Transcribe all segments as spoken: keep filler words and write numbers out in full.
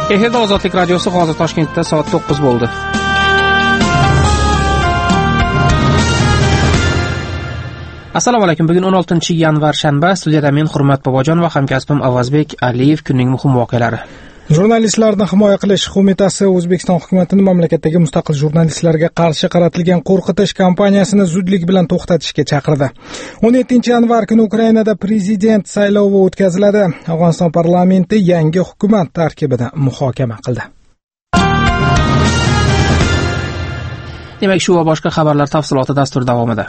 Efirda Ozodlik radiosi, hozir Toshkentda soat to'qqiz bo'ldi. Assalomu alaykum. Bugun o'n oltinchi yanvar shanba. Studiyada men Hurmat Bobojon va hamkasbim Avazbek Aliyev. Kunning muhim voqealari. Jurnalistlarni himoya qilish qo'mitasi O'zbekiston hukumatining mamlakatdagi mustaqil jurnalistlarga qarshi qaratilgan qo'rqitish kampaniyasini zudlik bilan to'xtatishga chaqirdi. o'n yettinchi yanvar kuni Ukrainada prezident saylovi o'tkaziladi. Afg'oniston parlamenti yangi hukumat tarkibini muhokama qildi. Demak, shu va boshqa xabarlar tafsiloti dastur davomida.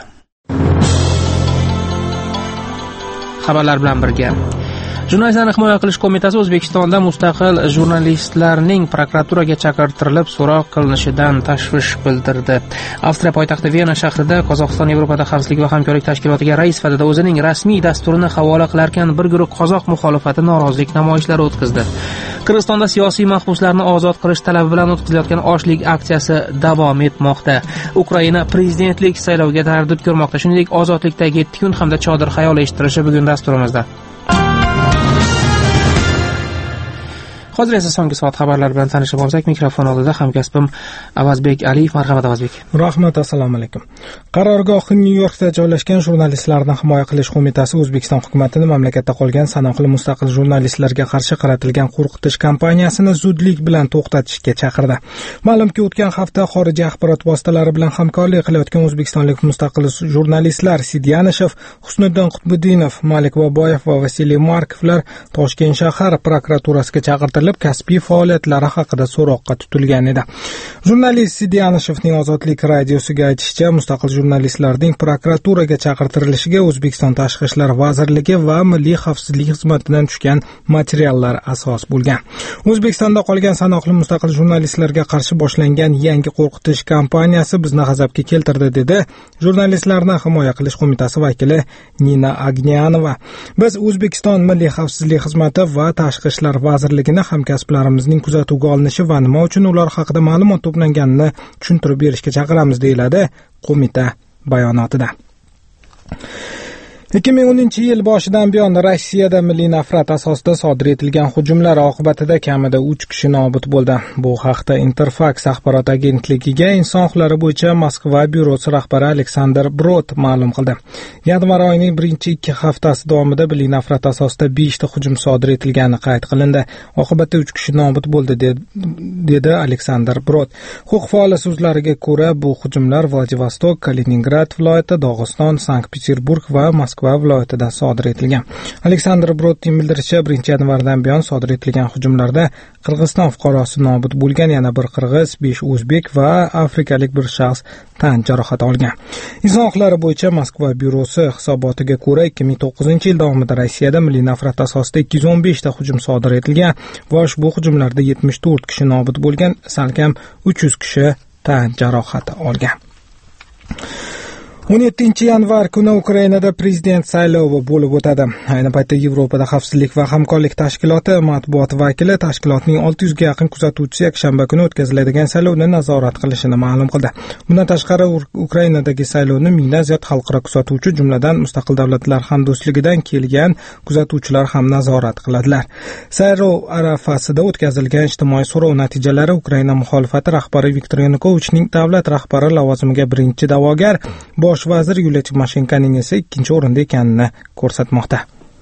Xabarlar bilan birga. Jurnalistlarni himoya qilish qo'mitasi O'zbekistonda mustaqil jurnalistlarning prokuraturaga chaqirtirilib so'roq qilinishidan tashvish bildirdi. Avstriya poytaxti Vena shahrida Qozog'iston Yevropada xavfsizlik va hamkorlik tashkilotiga rais sifatida o'zining rasmiy dasturini havola qilarkan bir guruh qozoq muxolifati norozilik namoyishlari o'tkazdi. Qirg'izistonda siyosiy mahbuslarni ozod qilish talabi bilan o'tkazilayotgan ochlik aksiyasi davom etmoqda. Ukraina prezidentlik sayloviga tayyorgarlik ko'rmoqda. Shuningdek, ozodlikdagi yetti kun hamda chodir xayol eshittirishi bugun dasturimizda. Hozir esa so'nggi soat xabarlari bilan tanishib olsak, mikrofon oldida hamkasbim Avazbek Aliyev. Marhamat Avazbek. Rahmat, assalomu alaykum. Qarorgohi Nyu-Yorkda joylashgan Jurnalistlarni himoya qilish qo'mitasi O'zbekiston hukumatining mamlakatda qolgan sanoqli mustaqil jurnalistlarga qarshi qaratilgan qo'rqitish kampaniyasini zudlik bilan to'xtatishga chaqirdi. Ma'lumki, o'tgan hafta xorijiy axborot vositalari bilan hamkorlik qilayotgan o'zbekistonlik mustaqil jurnalistlar Sidyanishev, Husniddin Qutbuddinov, Malik Boboyev va Vasiliy Markovlar Toshkent shahar prokuraturasiga chaqirtirilib kasbiy faoliyatlari haqida so'roqqa tutilgan edi. Jurnalist Sidyanishevning Ozodlik radiosiga aytishicha, mustaqil jurnalistlarning prokuraturaga chaqirtirilishiga O'zbekiston Tashqi ishlar vazirligi va Milliy xavfsizlik xizmatidan tushgan materiallar asos bo'lgan. O'zbekistonda qolgan sanoqli mustaqil jurnalistlarga qarshi boshlangan yangi qo'rqitish kampaniyasi bizni g'azabga keltirdi, dedi Jurnalistlarni himoya qilish qo'mitasi vakili Nina Agnyanova. Biz O'zbekiston Milliy xavfsizlik xizmati va Tashqi ishlar vazirligini hamkasblarimizning kuzatuvga olinishi va nima uchun ular haqida ma'lumot to'planganini tushuntirib berishga chaqiramiz, deyiladi qo'mita bayonotida. ikki ming o'ninchi yil boshidan buyon Rossiyada milliy nafrat asosida sodir etilgan hujumlar oqibatida kamida uch kishi nobud bo'ldi. Bu haqda Interfax axborot agentligiga inson huquqlari bo'yicha Moskva byurosi rahbari Aleksandr Brod ma'lum qildi. Yanvar oyining birinchi ikki haftasi davomida milliy nafrat asosida besh ta hujum sodir etilgani qayd qilindi. Oqibatda uch kishi nobud bo'ldi, dedi Aleksandr Brod. Huquq faoli so'zlariga ko'ra, bu hujumlar Vladivostok, Kaliningrad viloyati, Dog'iston, Sankt-Peterburg va Moskva va viloyatida sodir etilgan. Aleksandr Brodning bildirishicha, birinchi yanvardan buyon sodir etilgan hujumlarda Qirg'iziston fuqarosi nobud bo'lgan, yana bir qirg'iz, besh o'zbek va afrikalik bir shaxs tan jarohati olgan. Inson huquqlari bo'yicha Moskva byurosi hisobotiga ko'ra, ikki ming to'qqizinchi yil davomida Rossiyada milliy nafrat asosida ikki yuz o'n besh ta hujum sodir etilgan va ushbu hujumlarda yetmish to'rt kishi nobud bo'lgan, salkam uch yuz kishi tan jarohati olgan. o'n yettinchi yanvar kuni Ukrainada prezident saylovi bo'lib o'tadi. Ayni paytda Yevropada xavfsizlik va hamkorlik tashkiloti matbuot vakili tashkilotning olti yuzga yaqin kuzatuvchisi yakshanba kuni o'tkaziladigan saylovni nazorat qilishini ma'lum qildi. Bundan tashqari Ukrainadagi saylovni mingdan ziyod xalqaro kuzatuvchi, jumladan mustaqil davlatlar hamdo'stligidan kelgan kuzatuvchilar ham nazorat qiladilar. Saylov arafasida o'tkazilgan ijtimoiy so'rov natijalari Ukraina muxolifati rahbari Viktor Yanukovichning davlat rahbari lavozimiga birinchi da'vogar, bosh vazir Yuliya Timoshenkoning esa ikkinchi o'rinda ekanini ko'rsatmoqda.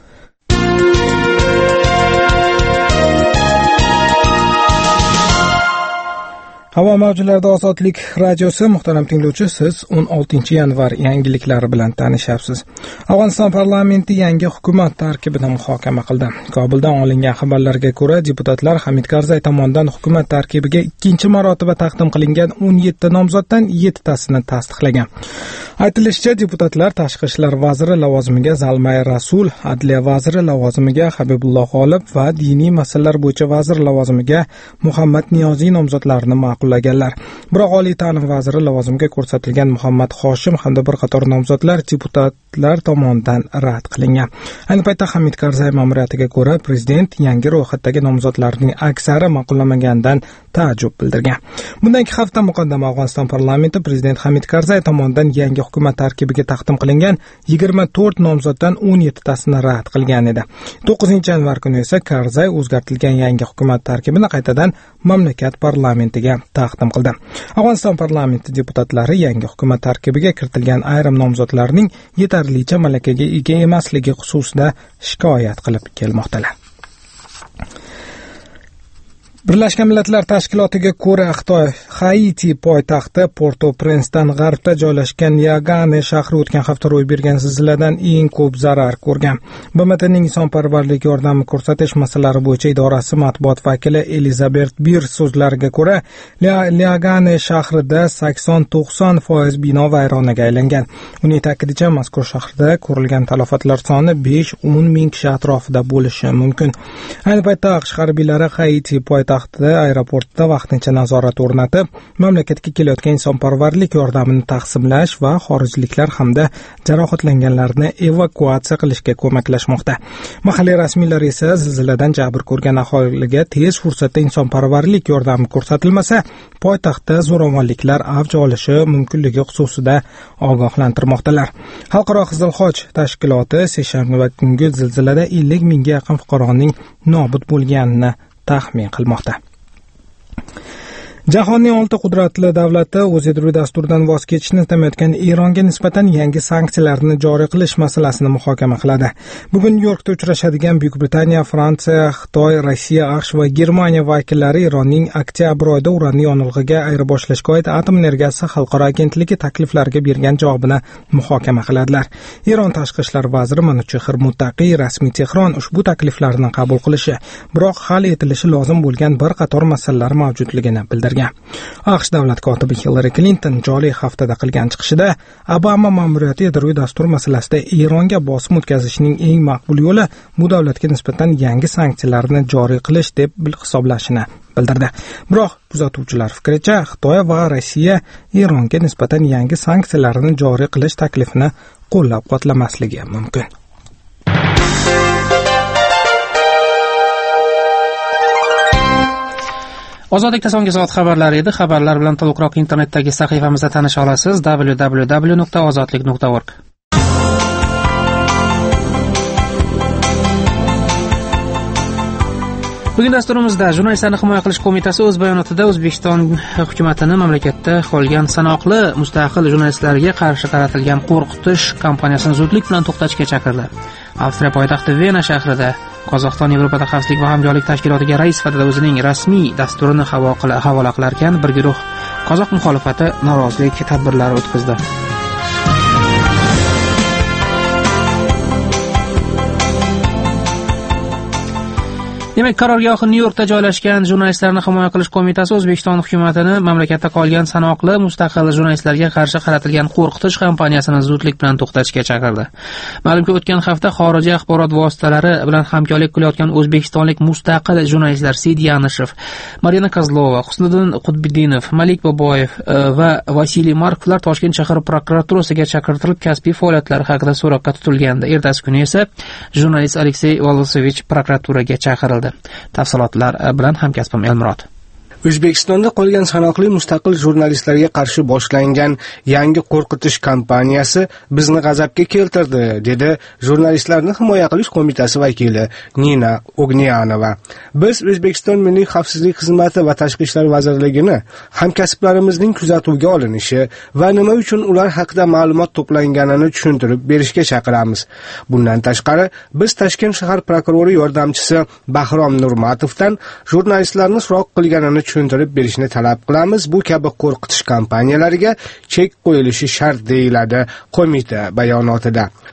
Havo mavjlarida Ozodlik radiosi. Muhtaram tinglovchi, siz o'n oltinchi yanvar yangiliklari bilan tanishyapsiz. Afg'oniston parlamenti yangi hukumat tarkibini muhokama qildi. Kobuldan olingan xabarlarga ko'ra, deputatlar Hamid Karzay tomonidan hukumat tarkibiga ikkinchi marotaba taqdim qilingan o'n yetti nomzoddan yetti tasini tasdiqlagan. Aytilishicha, deputatlar Tashqi ishlar vaziri lavozimiga Zalmay Rasul, Adliya vaziri lavozimiga Habibulloh G'olib va diniy masalalar bo'yicha vazir lavozimiga Muhammad Niyoziy nomzodlarini ma'qul ma'qullaganlar. Biroq Oliy ta'lim vaziri lavozimiga ko'rsatilgan Muhammad Hoshim hamda bir qator nomzodlar deputatlar tomonidan rad qilingan. Ayni paytda Hamid Karzay ma'muriyatiga ko'ra, prezident yangi ro'yxatdagi nomzodlarning aksari ma'qullamaganidan ta'ajjub bildirgan. Bundan ikki hafta muqaddam Afg'oniston parlamenti prezident Hamid Karzay tomonidan yangi hukumat tarkibiga taqdim qilingan yigirma to'rt nomzoddan o'n yetti tasini rad qilgan edi. to'qqizinchi yanvar kuni esa Karzay o'zgartirilgan yangi hukumat tarkibini qaytadan mamlakat parlamentiga taqdim qildi. Afg'oniston parlamenti deputatlari yangi hukumat tarkibiga kiritilgan ayrim nomzodlarning yetarlicha malakaga ega emasligi xususida shikoyat qilib kelmoqdalar. Birlashgan Millatlar Tashkilotiga ko'ra, Xitoy Haiti poytaxti Port-au-Prince'dan g'arbda joylashgan Yagane shahri o'tgan hafta ro'y bergan zilziladan eng ko'p zarar ko'rgan. B M Tning insonparvarlik yordami ko'rsatish masalalari bo'yicha idorasi matbuot vakili Elizabeth Bir so'zlariga ko'ra, Yagane shahrida sakson to'qson foiz bino vayronaga aylangan. Uning ta'kidincha, mazkur shahrda ko'rilgan talafotlar soni besh o'n ming kishi atrofida bo'lishi mumkin. Ayni paytda AQSh harbiylari Haiti poytaxti aeroportda vaqtincha nazorat o'rnatib, mamlakatga kelayotgan insonparvarlik yordamini taqsimlash va xorijliklar hamda jarohatlanganlarni evakuatsiya qilishga ko'maklashmoqda. Mahalliy rasmiylar esa zilziladan jabr ko'rgan aholiga tez fursatda insonparvarlik yordami ko'rsatilmasa, poytaxtda zo'ravonliklar avj olishi mumkinligi xususida ogohlantirmoqdalar. Xalqaro Qizil Xoch tashkiloti seshanba kungi zilzilada ellik mingga yaqin fuqaroning nobud bo'lganini taxmin qilmoqda. Jahonning olti qudratli davlati o'z yadroviy dasturidan voz kechishni istamayotgan Eronga nisbatan yangi sanksiyalarni joriy qilish masalasini muhokama qiladi. Bugun Nyu-Yorkda uchrashadigan Buyuk Britaniya, Fransiya, Xitoy, Rossiya, AQSh va Germaniya vakillari Eronning oktyabr oyida uranni yonilg'iga ayirboshlashga oid atom energiyasi xalqaro agentligi takliflariga bergan javobini muhokama qiladilar. Eron tashqi ishlar vaziri Manuchehr Muttaqiy rasmiy Tehron ushbu takliflarni qabul qilishi, biroq hal etilishi lozim bo'lgan bir qator masalalar mavjudligini bildirgan. AQSh davlat kotibi Hillary Clinton joriy haftada qilgan chiqishida Obama ma'muriyati yadroviy dastur masalasida Eronga bosim o'tkazishning eng maqbul yo'li bu davlatga nisbatan yangi sanksiyalarni joriy qilish deb hisoblashini bildirdi. Biroq kuzatuvchilar fikricha, Xitoy va Rossiya Eronga nisbatan yangi sanksiyalarni joriy qilish taklifini qo'llab-quvvatlamasligi mumkin. Ozodlikda so'nggi soat xabarlari edi. Xabarlar bilan to'liqroq internetdagi sahifamizda tanisha olasiz: w w w nuqta ozodlik nuqta org. Bugun dasturimizda Jurnalistlarni himoya qilish qo'mitasi o'z bayonotida O'zbekiston hukumatini mamlakatda qolgan sanoqli mustaqil jurnalistlarga qarshi qaratilgan qo'rqitish kampaniyasini zudlik bilan to'xtatishga chaqirdi. Avstriya poytaxti Vena shahrida Qozog'iston Yevropada xavfsizlik va hamkorlik tashkilotiga rais sifatida o'zining rasmiy dasturini havola qilarkan, bir guruh qozoq muxolifati norozilik tadbirlari o'tkazdi. Demak, qarorgohi Nyu-Yorkda joylashgan Jurnalistlarni himoya qilish qo'mitasi O'zbekiston hukumatini mamlakatda qolgan sanoqli mustaqil jurnalistlarga qarshi qaratilgan qo'rqitish kampaniyasini zudlik bilan to'xtatishga chaqirdi. Ma'lumki, o'tgan hafta xorijiy axborot vositalari bilan hamkorlik qilayotgan o'zbekistonlik mustaqil jurnalistlar Sidi Yanishев, Marina Kozlova, Husniddin Qutbiddinov, Malik Boboyev va Vasiliy Markovlar Toshkent shahar prokuraturasiga chaqirtirilib, kasbiy faoliyatlari haqida so'roqqa tutilgandi. Ertasi kuni esa jurnalist Aleksey Volosevich prokuraturaga chaqirildi. Tafsilotlar bilan hamkasbim Elmurod. O'zbekistonda qolgan sanoqli mustaqil jurnalistlarga qarshi boshlangan yangi qo'rqitish kampaniyasi bizni g'azabga keltirdi, dedi Jurnalistlarni himoya qilish qo'mitasi vakili Nina Ognyanova. Biz O'zbekiston Milliy xavfsizlik xizmati va Tashqi ishlar vazirligini hamkasblarimizning kuzatuvga olinishi va nima uchun ular haqida ma'lumot to'planganini tushuntirib berishga chaqiramiz. Bundan tashqari, biz Toshkent shahar prokurori yordamchisi Bahrom Nurmatovdan jurnalistlarni so'roq qilganini tushuntirib berishni talab qilamiz. Bu kabi qo'rqitish kampaniyalariga chek qo'yilishi shart, deyiladi qo'mita bayonotida.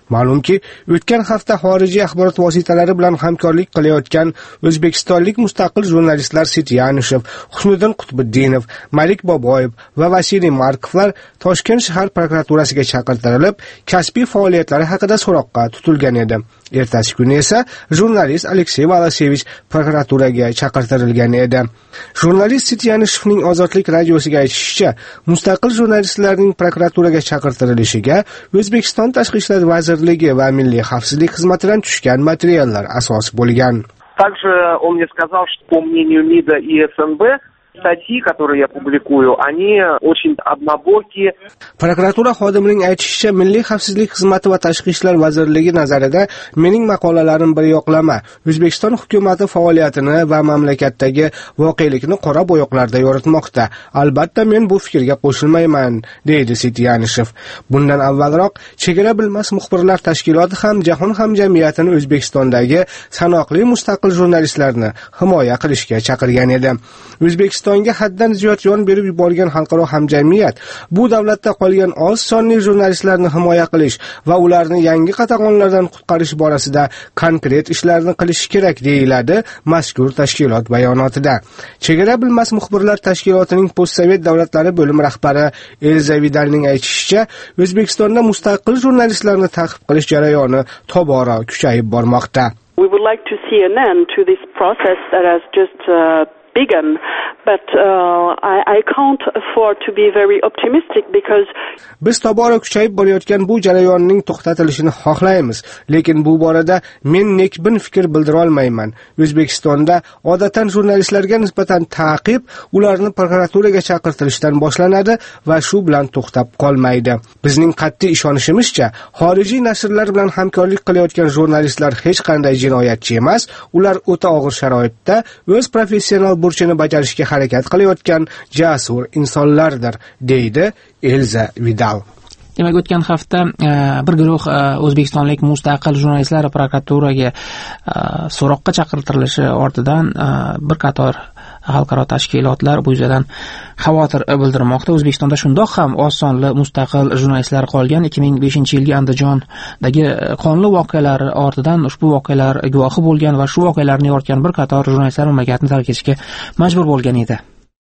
Ma'lumki, o'tgan hafta xorijiy axborot vositalari bilan hamkorlik qilayotgan o'zbekistonlik mustaqil jurnalistlar Sityanishev, Husniddin Qutbiddinov, Malik Boboyev va Vasiliy Markovlar Toshkent shahar prokuraturasiga chaqirtirilib, kasbiy faoliyatlari haqida so'roqqa tutilgan edi. Ertasi kuni esa jurnalist Aleksey Valasevich prokuraturaga chaqirtirilgan edi. Jurnalist Sityanishevning Ozodlik radiosiga aytishicha, mustaqil jurnalistlarning prokuraturaga chaqirtirilishiga O'zbekiston Tashqi ishlar vazirligi va Milliy xavfsizlik xizmatidan tushgan materiallar asos bo'lgan. Также он мне сказал, что по мнению МИДа и ФНБ статьи, которые я публикую, они очень однобокие. Prokuratura xodimining aytishicha, Milliy xavfsizlik xizmati va Tashqi ishlar vazirligi nazarida mening maqolalarim bir yoqlama, O'zbekiston hukumati faoliyatini va mamlakatdagi voqelikni qora bo'yoqlarda yoritmoqda. Albatta men bu fikrga qo'shilmayman, deydi Sityanishev. Bundan avvalroq Chegara bilmas muxbirlar tashkiloti ham jahon hamjamiyatini O'zbekistondagi sanoqli mustaqil jurnalistlarni himoya qilishga chaqirgan edi. O'zbekistonga haddan ziyod yon berib yuborgan xalqaro hamjamiyat bu davlatda qolgan oz sonli jurnalistlarni himoya qilish va ularni yangi qatag'onlardan qutqarish borasida konkret ishlarni qilish kerak, deyiladi mazkur tashkilot bayonotida. Chegara bilmas muxbirlar tashkilotining postsovet davlatlari bo'lim rahbari Elza Vidalning aytishicha, O'zbekistonda mustaqil jurnalistlarni ta'qib qilish jarayoni tobora kuchayib bormoqda. We would like to see an end to this process that has just uh, begun, but uh, I, I can't afford to be very optimistic because biz tobora kuchayib borayotgan bu jarayonning to'xtatilishini xohlaymiz, lekin bu borada men nekbin fikr bildira olmayman. O'zbekistonda odatdan jurnalistlarga nisbatan ta'qib ularni prokuraturaga chaqirtirishdan boshlanadi va shu bilan to'xtab qolmaydi. Bizning qat'iy ishonishimizcha, xorijiy nashrlar bilan hamkorlik qilayotgan jurnalistlar hech qanday jinoyatchi emas, ular o'ta og'ir sharoitda o'z professional burchini bajarishga harakat qilayotgan jasur insonlardir, deydi Elza Vidal. Demak, o'tgan hafta bir guruh o'zbekistonlik mustaqil jurnalistlar prokuraturaga so'roqqa chaqirtirilishi ortidan bir qator xalqaro tashkilotlar bu yuzasidan xavotir bildirmoqda. O'zbekistonda shundoq ham oz sonli mustaqil jurnalistlar qolgan. ikki ming beshinchi yilgi Andijondagi qonli voqealar ortidan ushbu voqealar guvohi bo'lgan va shu voqealarni yoritgan bir qator jurnalistlar mamlakatni tark etishga majbur bo'lgan edi.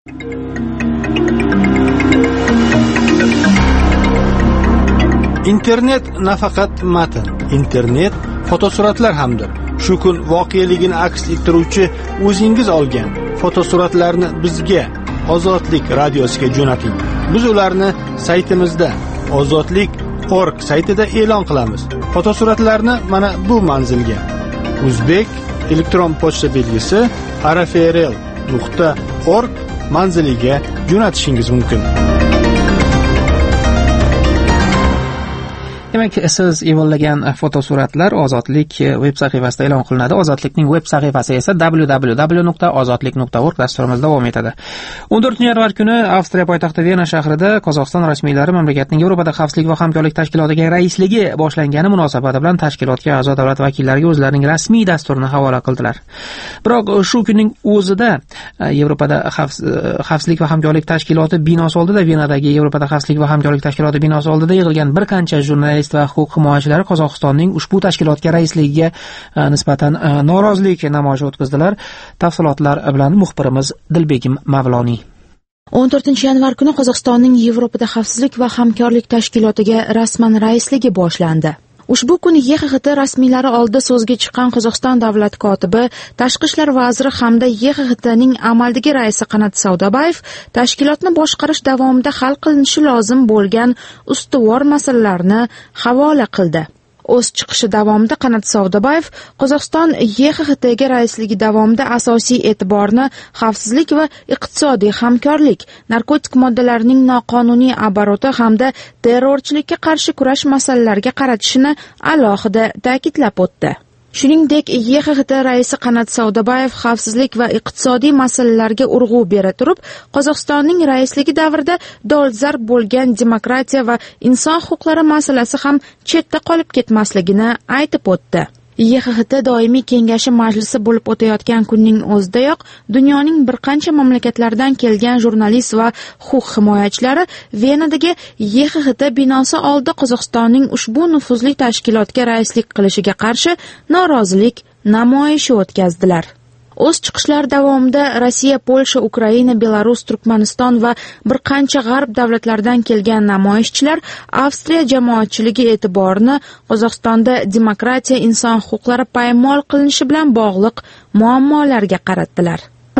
Internet nafaqat matn, internet fotosuratlar hamdir. Shu kun voqeligini aks ettiruvchi o'zingiz olgan fotosuratlarni bizga Ozodlik radiosiga jo'nating. Biz ularni saytimizda ozodlik nuqta org saytida e'lon qilamiz. Fotosuratlarni mana bu manzilga o'zbek elektron pochta belgisi arafrl nuqta org manziliga jo'natishingiz mumkin. Demak, siz yo'llagan fotosuratlar Ozodlik veb sahifasida e'lon qilinadi. Ozodlikning veb sahifasi esa w w w nuqta ozodlik nuqta org dasturimiz davom etadi. o'n to'rtinchi yanvar kuni Avstriya poytaxti Vena shahrida Qozog'iston rasmiylari mamlakatning Yevropada xavfsizlik va hamkorlik tashkilotiga raisligi boshlangani munosabati bilan tashkilotga a'zo davlat vakillariga o'zlarining rasmiy dasturini havola qildilar. Biroq shu kunning o'zida Yevropada xavfsizlik va hamkorlik tashkiloti binosi oldida, Venadagi Yevropada xavfsizlik va hamkorlik tashkiloti binosi oldida yig'ilgan bir qancha jurnalist va huquq himoyachilari Qozog'istonning ushbu tashkilotga raisligiga nisbatan norozilik namoyishi o'tkazdilar. Tafsilotlar bilan muxbirimiz Dilbegim Mavloniy. o'n to'rtinchi yanvar kuni Qozog'istonning Yevropada xavfsizlik va hamkorlik tashkilotiga rasman raisligi boshlandi. Ushbu kuni Y X X T rasmiylari oldida so'zga chiqqan Qozog'iston davlat kotibi, tashqi ishlar vaziri hamda Y X X T'ning amaldagi raisi Qanat Saudabayev tashkilotni boshqarish davomida hal qilinishi lozim bo'lgan ustuvor masalalarni havola qildi. O'z chiqishi davomida Qanat Saudabayev Qozog'iston Y X X T'ga raisligi davomida asosiy e'tiborni xavfsizlik va iqtisodiy hamkorlik, narkotik moddalarning noqonuniy oboroti hamda terrorchilikka qarshi kurash masalalariga qaratishini alohida ta'kidlab o'tdi. Shuningdek, Y X X T raisi Qanat Saudabayev xavfsizlik va iqtisodiy masalalarga urg'u bera turib, Qozog'istonning raisligi davrida dolzarb bo'lgan demokratiya va inson huquqlari masalasi ham chetda qolib ketmasligini aytib o'tdi. Y X X T doimiy kengashi majlisi bo'lib o'tayotgan kunning o'zidayoq dunyoning bir qancha mamlakatlaridan kelgan jurnalist va huquq himoyachilari Venadagi Y X X T binosi oldida Qozog'istonning ushbu nufuzli tashkilotga raislik qilishiga qarshi norozilik namoyishi o'tkazdilar. O'z chiqishlari davomida Rossiya, Polsha, Ukraina, Belarus, Turkmaniston va bir qancha g'arb davlatlaridan kelgan namoyishchilar Avstriya jamoatchiligi e'tiborini Qozog'istonda demokratiya, inson huquqlari poymol qilinishi bilan bog'liq muammolarga qaratdilar.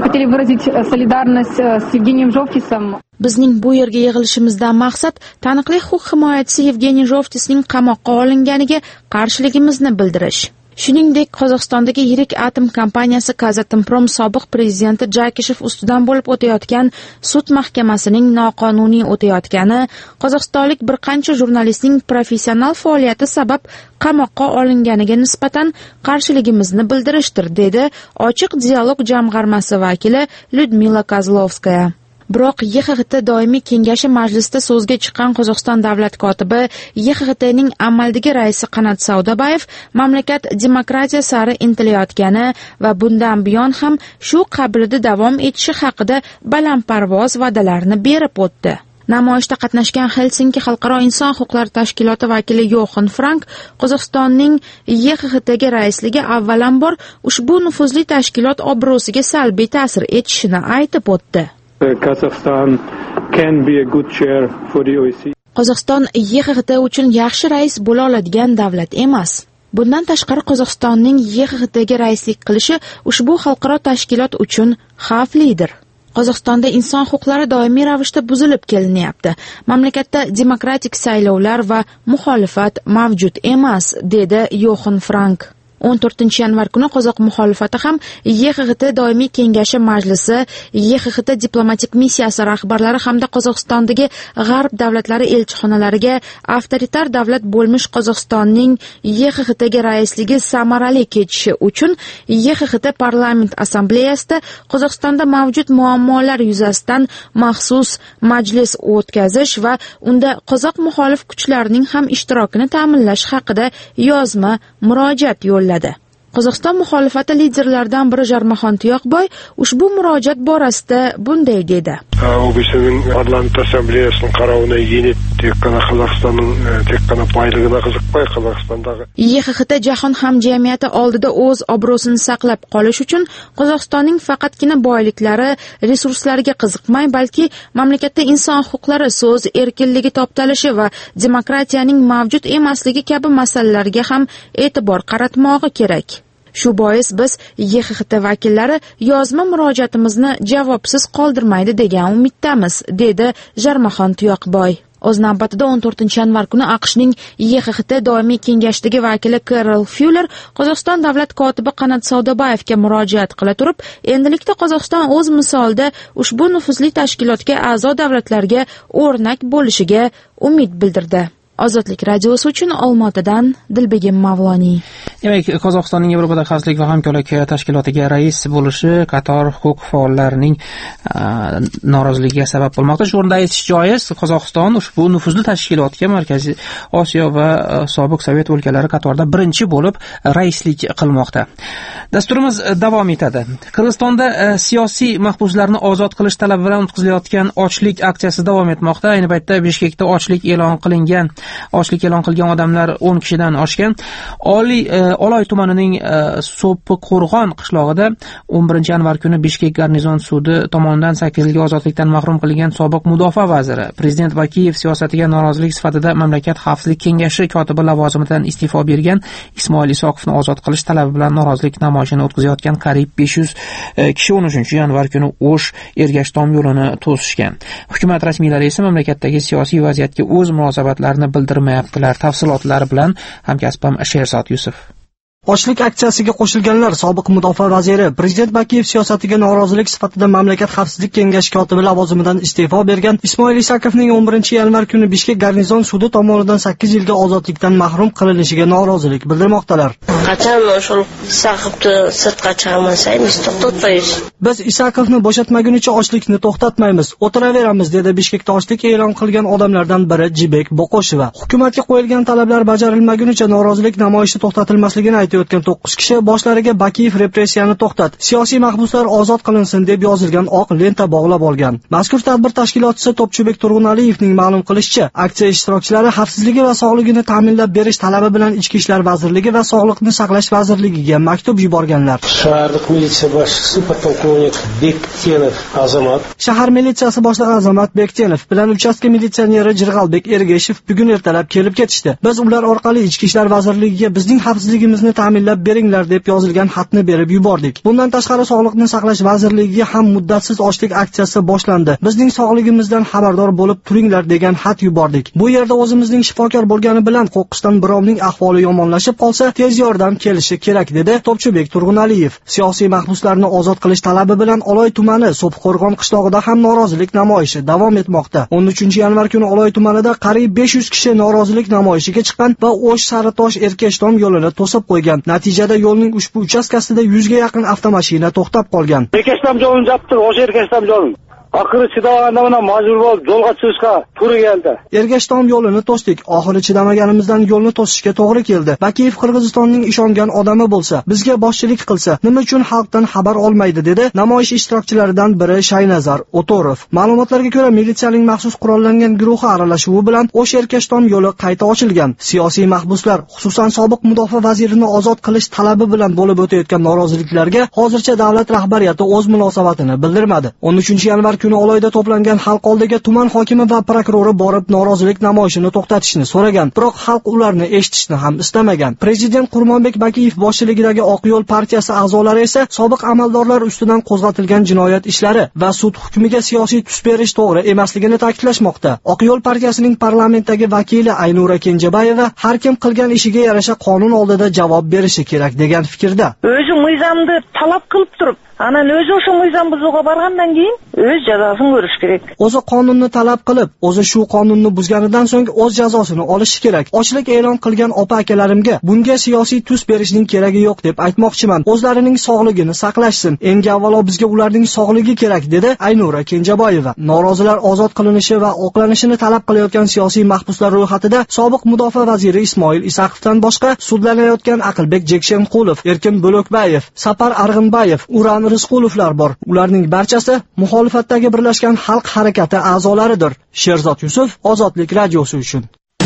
Bizning bu yerga yig'ilishimizdan maqsad taniqli huquq himoyachisi Yevgeniy Zhovtisning qamoqqa olinganiga qarshiligimizni bildirish. Shuningdek, Qozog'istondagi yirik atom kompaniyasi Kazatomprom sobiq prezidenti Jakishev ustidan bo'lib o'tayotgan sud mahkamasining noqonuniy o'tayotgani, qozog'istonlik bir qancha jurnalistning professional faoliyati sabab qamoqqa olinganiga nisbatan qarshiligimizni bildirishdir, dedi Ochiq dialog jamg'armasi vakili Lyudmila Kozlovskaya. Biroq Y X X T doimiy kengashi majlisida so'zga chiqqan Qozog'iston davlat kotibi Y X X Tning amaldagi raisi Qanat Saudabayev mamlakat demokratiya sari intilayotgani va bundan buyon ham shu qabrida davom etishi haqida balandparvoz va'dalarni berib o'tdi. Namoyishda qatnashgan Helsinki xalqaro inson huquqlari tashkiloti vakili Yoxan Frank Qozog'istonning Y X X Tga raisligi avvalambor ushbu nufuzli tashkilot obro'siga salbiy ta'sir etishini aytib o'tdi. Kazakhstan can be a good chair for the O S C E. Qozog'iston Y X X T uchun yaxshi rais bo'la oladigan davlat emas. Bundan tashqari Qozog'istonning Y X X Tga raislik qilishi ushbu xalqaro tashkilot uchun xavflidir. Qozog'istonda inson huquqlari doimiy ravishda buzilib kelinyapti. Mamlakatda demokratik saylovlar va muxolifat mavjud emas, dedi Yoxan Frank. o'n to'rtinchi yanvar kuni qozoq muxolifati ham Y X X T doimiy kengashi majlisi, Y X X T diplomatik missiyasi rahbarlari hamda Qozog'istondagi g'arb davlatlari elchixonalariga avtoritar davlat bo'lmish Qozog'istonning Y X X Tga raisligi samarali kechishi uchun Y X X T parlament assambleyasida Qozog'istonda mavjud muammolar yuzasidan maxsus majlis o'tkazish va unda qozoq muxolif kuchlarning ham ishtirokini ta'minlash haqida yozma murojaat yo'lladi. Qozog'iston muxolifati liderlaridan biri Jarmaxon Tuyoqboy ushbu murojaat borasida bunday dedi. O'zbekistonning parlament assambleyasining qaroruna yenib, tek qana Qozog'istonning tek qana boyligina qiziqmay Qozog'istondagi Y X X T jahon hamjamiyati oldida o'z obro'sini saqlab qolish uchun Qozog'istonning faqatgina boyliklari, resurslariga qiziqmay, balki mamlakatda inson huquqlari, so'z erkinligi toptalishi va demokratiyaning mavjud emasligi kabi masalalarga ham e'tibor qaratmog'i kerak. Shu bois biz Y X X T vakillari yozma murojaatimizni javobsiz qoldirmaydi degan umiddamiz, dedi Jarmaxon Tuyoqboy. O'z navbatida o'n to'rtinchi yanvar kuni AQShning Y X X T doimiy kengashdagi vakili Carol Fuller Qozog'iston davlat kotibi Qanat Saudabayevga murojaat qila turib, endilikda Qozog'iston o'z misolida ushbu nufuzli tashkilotga a'zo davlatlarga o'rnak bo'lishiga umid bildirdi. Ozodlik radiosi uchun Olmaotadan Dilbegim Mavloniy. Demak, Qozog'istonning Yevropada xavfsizlik va hamkorlik tashkilotiga rais bo'lishi qator huquq faollarining noroziligiga sabab bo'lmoqda. Shu o'rinda aytish joiz, Qozog'iston ushbu nufuzli tashkilotga Markaziy Osiyo va sobiq Sovet o'lkalari qatorida birinchi bo'lib raislik qilmoqda. Dasturimiz davom etadi. Qirg'izistonda siyosiy mahbuslarni ozod qilish talabi bilan o'tkazilayotgan ochlik aksiyasi davom etmoqda. Ayni paytda Bishkekda ochlik e'lon qilingan ochlik e'lon qilgan odamlar o'n kishidan oshgan. Oliy Oloy tumanining So'piqo'rg'on qishlog'ida o'n birinchi yanvar kuni Bishkek garnizon sudi tomonidan sakkiz yilga ozodlikdan mahrum qilingan sobiq mudofaa vaziri, prezident va Kiyev siyosatiga norozilik sifatida mamlakat xavfsizlik kengashi kotibi lavozimidan iste'fo bergan Ismoil Isoqovni ozod qilish talabi bilan norozilik namoyishini o'tkazayotgan qariyb besh yuz kishi o'n uchinchi yanvar kuni O'sh Ergashtom yo'lini to'sishgan. Hukumat rasmiylari esa mamlakatdagi siyosiy vaziyatga o'z munosabatlarini bildirmayaptilar. Tafsilotlari bilan hamkasbim Sherzod Yusuf. Ochlik aksiyasiga qo'shilganlar sobiq mudofaa vaziri, prezident Bakiyev siyosatiga norozilik sifatida mamlakat xavfsizlik kengashi kotibi lavozimidan iste'fo bergan Ismoil Isakovning o'n birinchi yanvar kuni Bishkek garnizon sudi tomonidan sakkiz yilga ozodlikdan mahrum qilinishiga norozilik bildirmoqdalar. Qachon o'sha Isakovni sirtqa chiqarmasangiz to'xtatmaymiz. Biz Isakovni bo'shatmagunicha ochlikni to'xtatmaymiz, o'tiraveramiz, dedi Bishkekda ochlik e'lon qilgan odamlardan biri Jibek Boqosheva. Hukumatga qo'yilgan talablar bajarilmagunicha norozilik namoyishi to'xtatilmasligini aytib etayotgan to'qqiz kishi boshlariga Bakiyev repressiyani to'xtat, siyosiy mahbuslar ozod qilinsin deb yozilgan oq lenta bog'lab olgan. Mazkur tadbir tashkilotchisi Topchubek Turg'unaliyevning ma'lum qilishicha, aksiya ishtirokchilari xavfsizligi va sog'ligini ta'minlab berish talabi bilan Ichki ishlar vazirligi va Sog'liqni saqlash vazirligiga maktub yuborganlar. Shaharlik militsiya boshlig'i podpolkovnik Bektenov Azamat, shahar militsiyasi boshlig'i Azamat Bektenov bilan uchastka militsioneri Jirg'albek Ergashev bugun ertalab kelib ketishdi. Biz ular orqali Ichki ishlar vazirligiga bizning xavfsizligimizni ta'minlab beringlar deb yozilgan xatni berib yubordik. Bundan tashqari Sog'liqni saqlash vazirligiga ham muddatsiz ochlik aksiyasi boshlandi. Bizning sog'ligimizdan xabardor bo'lib turinglar degan xat yubordik. Bu yerda o'zimizning shifokor bo'lgani bilan qo'qqisdan birovning ahvoli yomonlashib qolsa, tez yordam kelishi kerak dedi Topchubek Turg'unaliyev. Siyosiy mahbuslarni ozod qilish talabi bilan Oloy tumani So'pqo'rg'on qishlog'ida ham norozilik namoyishi davom etmoqda. o'n uchinchi yanvar kuni Oloy tumanida qariyb besh yuz kishi norozilik namoyishiga chiqqan va O'sh Saritosh Erkashtom yo'lini to'sib qo'ygan. Natijada yo'lning ushbu uchastkasida yuzga yaqin avtomashina to'xtab qolgan. Erkashtom yo'lini jopdi, o'sha Erkashtom yo'lini. Oxiri chidamagandan bilan majbur bo'lib yo'lga chiqishga to'g'ri keldi. Ergashtom yo'lini to'sdik. Oxiri chidamaganimizdan yo'lni to'sishga to'g'ri keldi. Bakiyev Qirg'izistonning ishongan odami bo'lsa, bizga boshchilik qilsa, nima uchun xalqdan xabar olmaydi dedi namoyish ishtirokchilaridan biri Shaynazar O'torov. Ma'lumotlarga ko'ra, militsiyaning maxsus qurollangan guruhi aralashuvi bilan O'sh Erkashtom yo'li qayta ochilgan. Siyosiy mahbuslar, xususan sobiq mudofaa vazirini ozod qilish talabi bilan bo'lib o'tayotgan noroziliklarga hozircha davlat rahbariyati o'z munosabatini bildirmadi. o'n uchinchi yanvar kuni Oloyda to'plangan xalq oldiga tuman hokimi va prokurori borib norozilik namoyishini to'xtatishni so'ragan, biroq xalq ularni eshitishni ham istamagan. Prezident Qurmonbek Bakiyev boshchiligidagi Oq yo'l partiyasi a'zolari esa sobiq amaldorlar ustidan qo'zg'atilgan jinoyat ishlari va sud hukmiga siyosiy tus berish to'g'ri emasligini ta'kidlashmoqda. Oq yo'l partiyasining parlamentdagi vakili Aynura Kenjabayeva har kim qilgan ishiga yarasha qonun oldida javob berishi kerak degan fikrda. O'zi mizamni talab qilib turib, ana o'zi o'sha mizam buzuqqa borgandan keyin o'z jazosini ko'rish kerak. O'zi qonunni talab qilib, o'zi shu qonunni buzganidan so'ng o'z jazosini olishi kerak. Ochlik e'lon qilgan opa-akalarimga bunga siyosiy tus berishning keragi yo'q deb aytmoqchiman. O'zlarining sog'ligini saqlashsin. Eng avvalo bizga ularning sog'ligi kerak dedi Aynura Kenjaboyeva. Norozilar ozod qilinishi va oqlanishini talab qilayotgan siyosiy mahbuslar ro'yxatida sobiq mudofaa vaziri Ismoil Isaqovdan boshqa sudlanayotgan Aqlbek Jekshenqulov, Erkin Bo'lokbayev, Sapar Arg'inbayev, Uran Rizqulovlar bor. Ularning barchasi muxolifatdagi Birlashgan xalq harakati a'zolaridir. Sherzod Yusuf, Ozodlik radiosi uchun.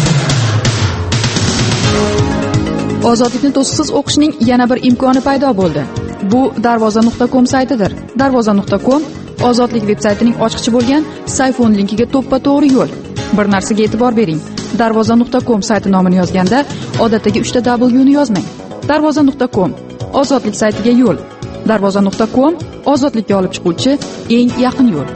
Ozodlikni to'siqsiz o'qishning yana bir imkoni paydo bo'ldi. Bu darvoza nuqta com saytidir. darvoza nuqta com Ozodlik veb-saytining ochqichi bo'lgan Sayfon linkiga to'ppa-to'g'ri yo'l. Bir narsaga e'tibor bering. darvoza nuqta com sayti nomini yozganda odatdagi uchta W ni yozmang. darvoza nuqta com Ozodlik saytiga yo'l. darvoza nuqta com ozodlikka olib chiquvchi eng yaqin yo'l.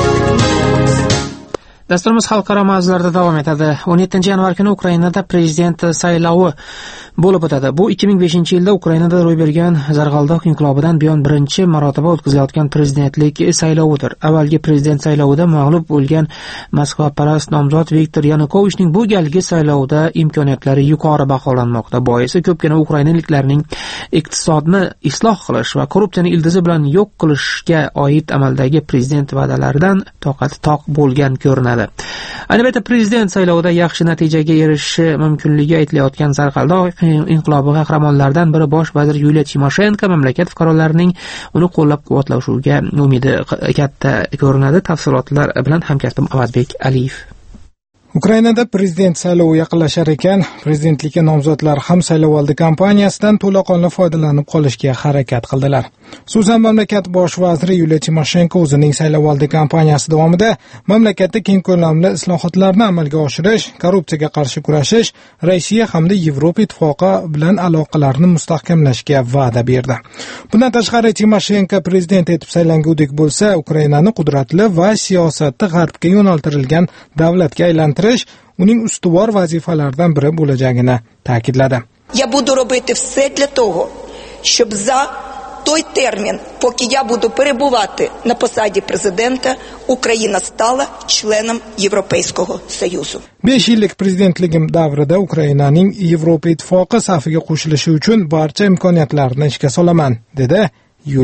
Dasturimiz xalqaro mavzularda davom etadi. o'n yettinchi yanvar kuni Ukrainada prezident saylovi bo'lib o'tadi. Bu ikki ming beshinchi yilda Ukrainada ro'y bergan Zarg'aldoq inqilobidan buyon birinchi marotaba o'tkazilayotgan prezidentlik saylovidir. Avvalgi prezident saylovida mag'lub bo'lgan Moskvaparast nomzod Viktor Yanukovichning bu galgi saylovda imkoniyatlari yuqori baholanmoqda. Boisi ko'pgina ukrainaliklarning iqtisodni isloh qilish va korrupsiyani ildizi bilan yo'q qilishga oid amaldagi prezident va'dalaridan toqati toq bo'lgan ko'rinadi. Ayni paytda prezident saylovida yaxshi natijaga erishishi mumkinligi aytilayotgan Zarg'aldoq inqilobi qahramonlaridan biri bosh vazir Yuliya Timoshenko mamlakat fuqarolarining uni qo'llab-quvvatlashiga umidi katta ko'rinadi. Tafsilotlar bilan hamkasbim Avazbek Aliyev. Ukrainada prezident saylovi yaqinlashar ekan, prezidentlikka nomzodlar ham saylovoldi kampaniyasidan to'laqonli foydalanib qolishga harakat qildilar. Xususan, mamlakat bosh vaziri Yuliya Timoshenko o'zining saylovoldi kampaniyasi davomida mamlakatda keng ko'lamli islohotlarni amalga oshirish, korrupsiyaga qarshi kurashish, Rossiya hamda Yevropa ittifoqi bilan aloqalarni mustahkamlashga va'da berdi. Bundan tashqari Timoshenko prezident etib saylangudek bo'lsa, Ukrainani qudratli va siyosatni g'arbga yo'naltirilgan davlatga aylantirish uning ustuvor vazifalaridan biri bo'lajagini ta'kidladi. Я буду робити все для того, щоб за той термін, поки я буду перебувати на посаді президента, Україна стала членом Європейського Союзу. besh yillik prezidentligim davrida Ukrainaning Yevropa ittifoqi safiga qo'shilishi uchun barcha imkoniyatlarni ishga solaman, dedi Yuliya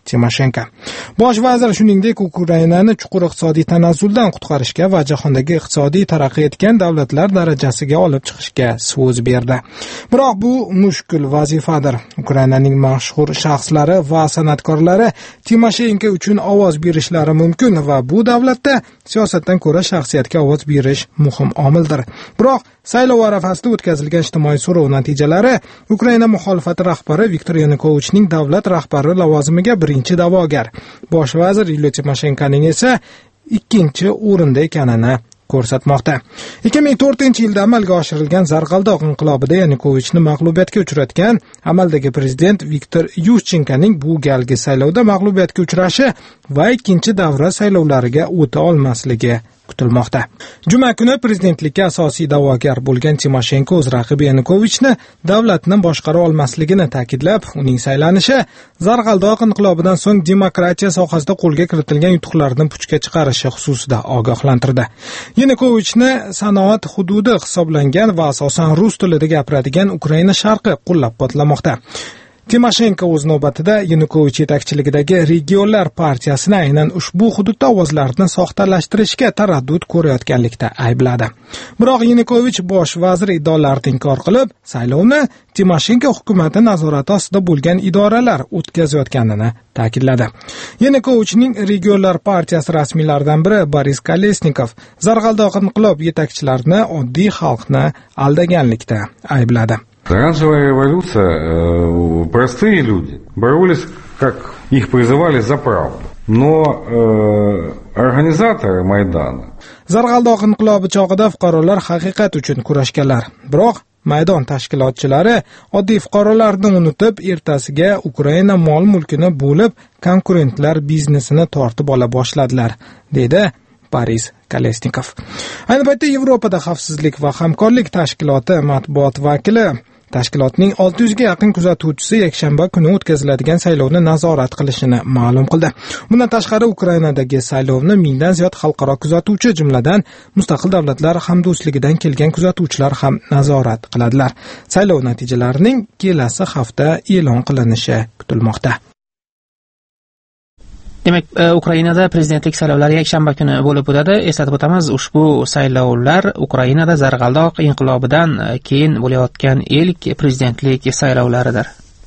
Timoshenko. Bosh vazir shuningdek Ukrainani chuqur iqtisodiy tanazzuldan qutqarishga va jahondagi iqtisodiy taraqqiy etgan davlatlar darajasiga olib chiqishga so'z berdi. Biroq bu mushkul vazifadir. Ukrainaning mashhur shaxslari va san'atkorlari Timoshenko uchun ovoz berishlari mumkin va bu davlatda siyosatdan ko'ra shaxsiyatga ovoz berish muhim omildir. Biroq saylov arafasida o'tkazilgan ijtimoiy so'rov natijalari Ukraina muxolifati rahbari Viktor Yanukovichning davlat rahbari lavozimiga birinchi da'vogar, bosh vazir Yuliya Timoshenkoning esa ikkinchi o'rinda ekanini ko'rsatmoqda. ikki ming to'rtinchi yilda amalga oshirilgan Zarqaldoq inqilobida Yanukovichni mag'lubiyatga uchratgan amaldagi prezident Viktor Yushchenkoning bu galgi saylovda mag'lubiyatga uchrashi va ikkinchi davra saylovlariga o'ta olmasligi kutilmoqda. Juma kuni prezidentlikka asosiy da'vogar bo'lgan Timoshenko o'z raqibi Yanukovichni davlatni boshqara olmasligini ta'kidlab, uning saylanishi Zarqaldoq inqilobidan so'ng demokratiya sohasida qo'lga kiritilgan yutuqlarni puchga chiqarishi xususida ogohlantirdi. Yanukovichni sanoat hududi hisoblangan va asosan rus tilida gapiradigan Ukraina sharqi qo'llab-quvvatlamoqda. Timoshenko o'z navbatida Yanukovich yetakchiligidagi Regionlar partiyasini aynan ushbu hududda ovozlarni soxtalashtirishga taraddud ko'rayotganlikda aybladi. Biroq Yanukovich bosh vazir iddaolarini inkor qilib, saylovni Timoshenko hukumati nazorati ostida bo'lgan idoralar o'tkazayotganini ta'kidladi. Yanukovichning Regionlar partiyasi rasmiylaridan biri Boris Kolesnikov Zarqaldoq inqilob yetakchilarini oddiy xalqni aldaganlikda aybladi. Оранжевая революция, э, простые люди боролись, как их призывали, за правду. Но э, организаторы Майдана... Zarqaldoq inqilobi chog'ida fuqarolar haqiqat uchun kurashganlar. Biroq maydon tashkilotchilari oddiy fuqarolarni unutib, ertasiga Ukraina mol-mulkini bo'lib, konkurentlar biznesini tortib ola boshladilar, dedi Boris Kolesnikov. Ayni paytda Yevropada xavfsizlik va hamkorlik tashkiloti matbuot vakili tashkilotning olti yuz ga yaqin kuzatuvchisi yakshanba kuni o'tkaziladigan saylovni nazorat qilishini ma'lum qildi. Bundan tashqari Ukrainadagi saylovni mingdan ziyod xalqaro kuzatuvchi, jumladan mustaqil davlatlar hamdo'stligidan kelgan kuzatuvchilar ham nazorat qiladilar. Saylov natijalarining kelasi hafta e'lon qilinishi kutilmoqda. Demak, Ukrainada prezidentlik saylovlari yakshanba kuni bo'lib o'tadi. Eslatib o'tamiz, ushbu saylovlar Ukrainada Zarqaldoq inqilobidan keyin bo'layotgan ilk prezidentlik saylovlaridir.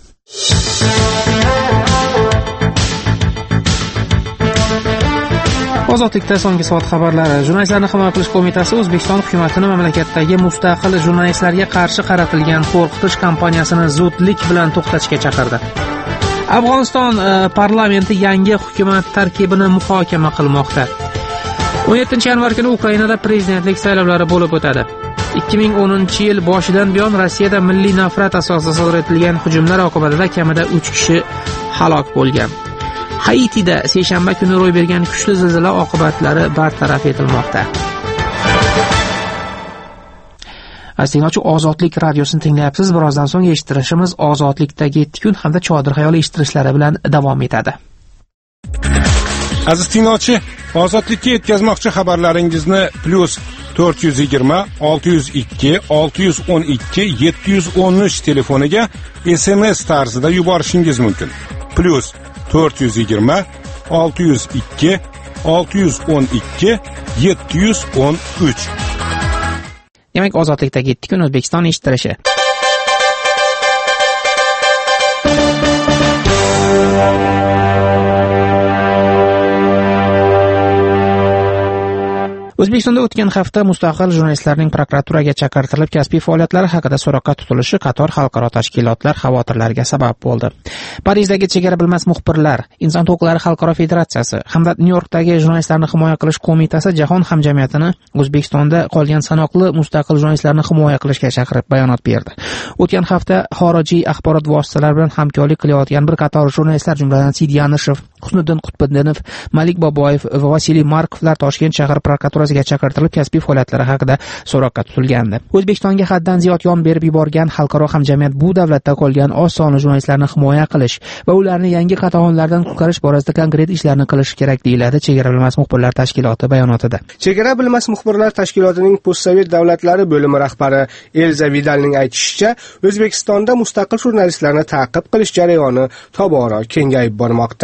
Ozodlikda so'nggi soat xabarlari. Jurnalistlarni himoya qilish qo'mitasi O'zbekiston hukumatini mamlakatdagi mustaqil jurnalistlarga qarshi qaratilgan qo'rqitish kampaniyasini zudlik bilan to'xtatishga chaqirdi. Afg'oniston parlamenti yangi hukumat tarkibini muhokama qilmoqda. o'n yettinchi yanvar kuni Ukrainada prezidentlik saylovlari bo'lib o'tadi. ikki ming o'ninchi yil boshidan buyon Rossiyada milliy nafrat asosida sodir etilgan hujumlar oqibatida kamida uch kishi halok bo'lgan. Haitida seshanba kuni ro'y bergan kuchli zilzila oqibatlari bartaraf etilmoqda. Astinglovchi, Ozodlik radiosini tinglayapsiz. Birozdan so'ng eshittirishimiz Ozodlikdagi yetti kun hamda Chodir xayoli eshittirishlari bilan davom etadi. Aziz tinglovchi, Ozodlikka yetkazmoqchi xabarlaringizni plus to'rt yuz yigirma olti yuz ikki olti yuz o'n ikki yetti yuz o'n uch telefoniga S M S tarzida yuborishingiz mumkin. plus to'rt yuz yigirma olti yuz ikki olti yuz o'n ikki yetti yuz o'n uch. Demak, Ozodlikdagi yetti kun O'zbekiston eshittirishi. O'zbekistonda o'tgan hafta mustaqil jurnalistlarning prokuraturaga chaqirtirilib kasbiy faoliyatlari haqida so'roqqa tutilishi qator xalqaro tashkilotlar xavotirlariga sabab bo'ldi. Parijdagi chegara bilmas muxbirlar, Inson huquqlari xalqaro federatsiyasi hamda Nyu-Yorkdagi jurnalistlarni himoya qilish qo'mitasi jahon hamjamiyatini O'zbekistonda qolgan sanoqli mustaqil jurnalistlarni himoya qilishga chaqirib bayonot berdi. O'tgan hafta xorijiy axborot vositalari bilan hamkorlik qilayotgan bir qator jurnalistlar, jumladan Sidi Yanishov, Husniddin Qutbiddinov, Malik Boboyev va Vasiliy Markovlar Toshkent shahar prokuraturasiga chaqirtirilib kasbiy faoliyatlari haqida so'roqqa tutilgandi. O'zbekistonga haddan ziyod yon berib yuborgan xalqaro hamjamiyat bu davlatda qolgan oz sonli jurnalistlarni himoya qilish va ularni yangi qatag'onlardan qutqarish borasida konkret ishlarni qilish kerak, deyiladi Chegara bilmas muxbirlar tashkiloti bayonotida. Chegara bilmas muxbirlar tashkilotining postsovet davlatlari bo'limi rahbari Elza Vidalning aytishicha, O'zbekistonda mustaqil jurnalistlarni ta'qib qilish jarayoni tobora kengayib bormoqda.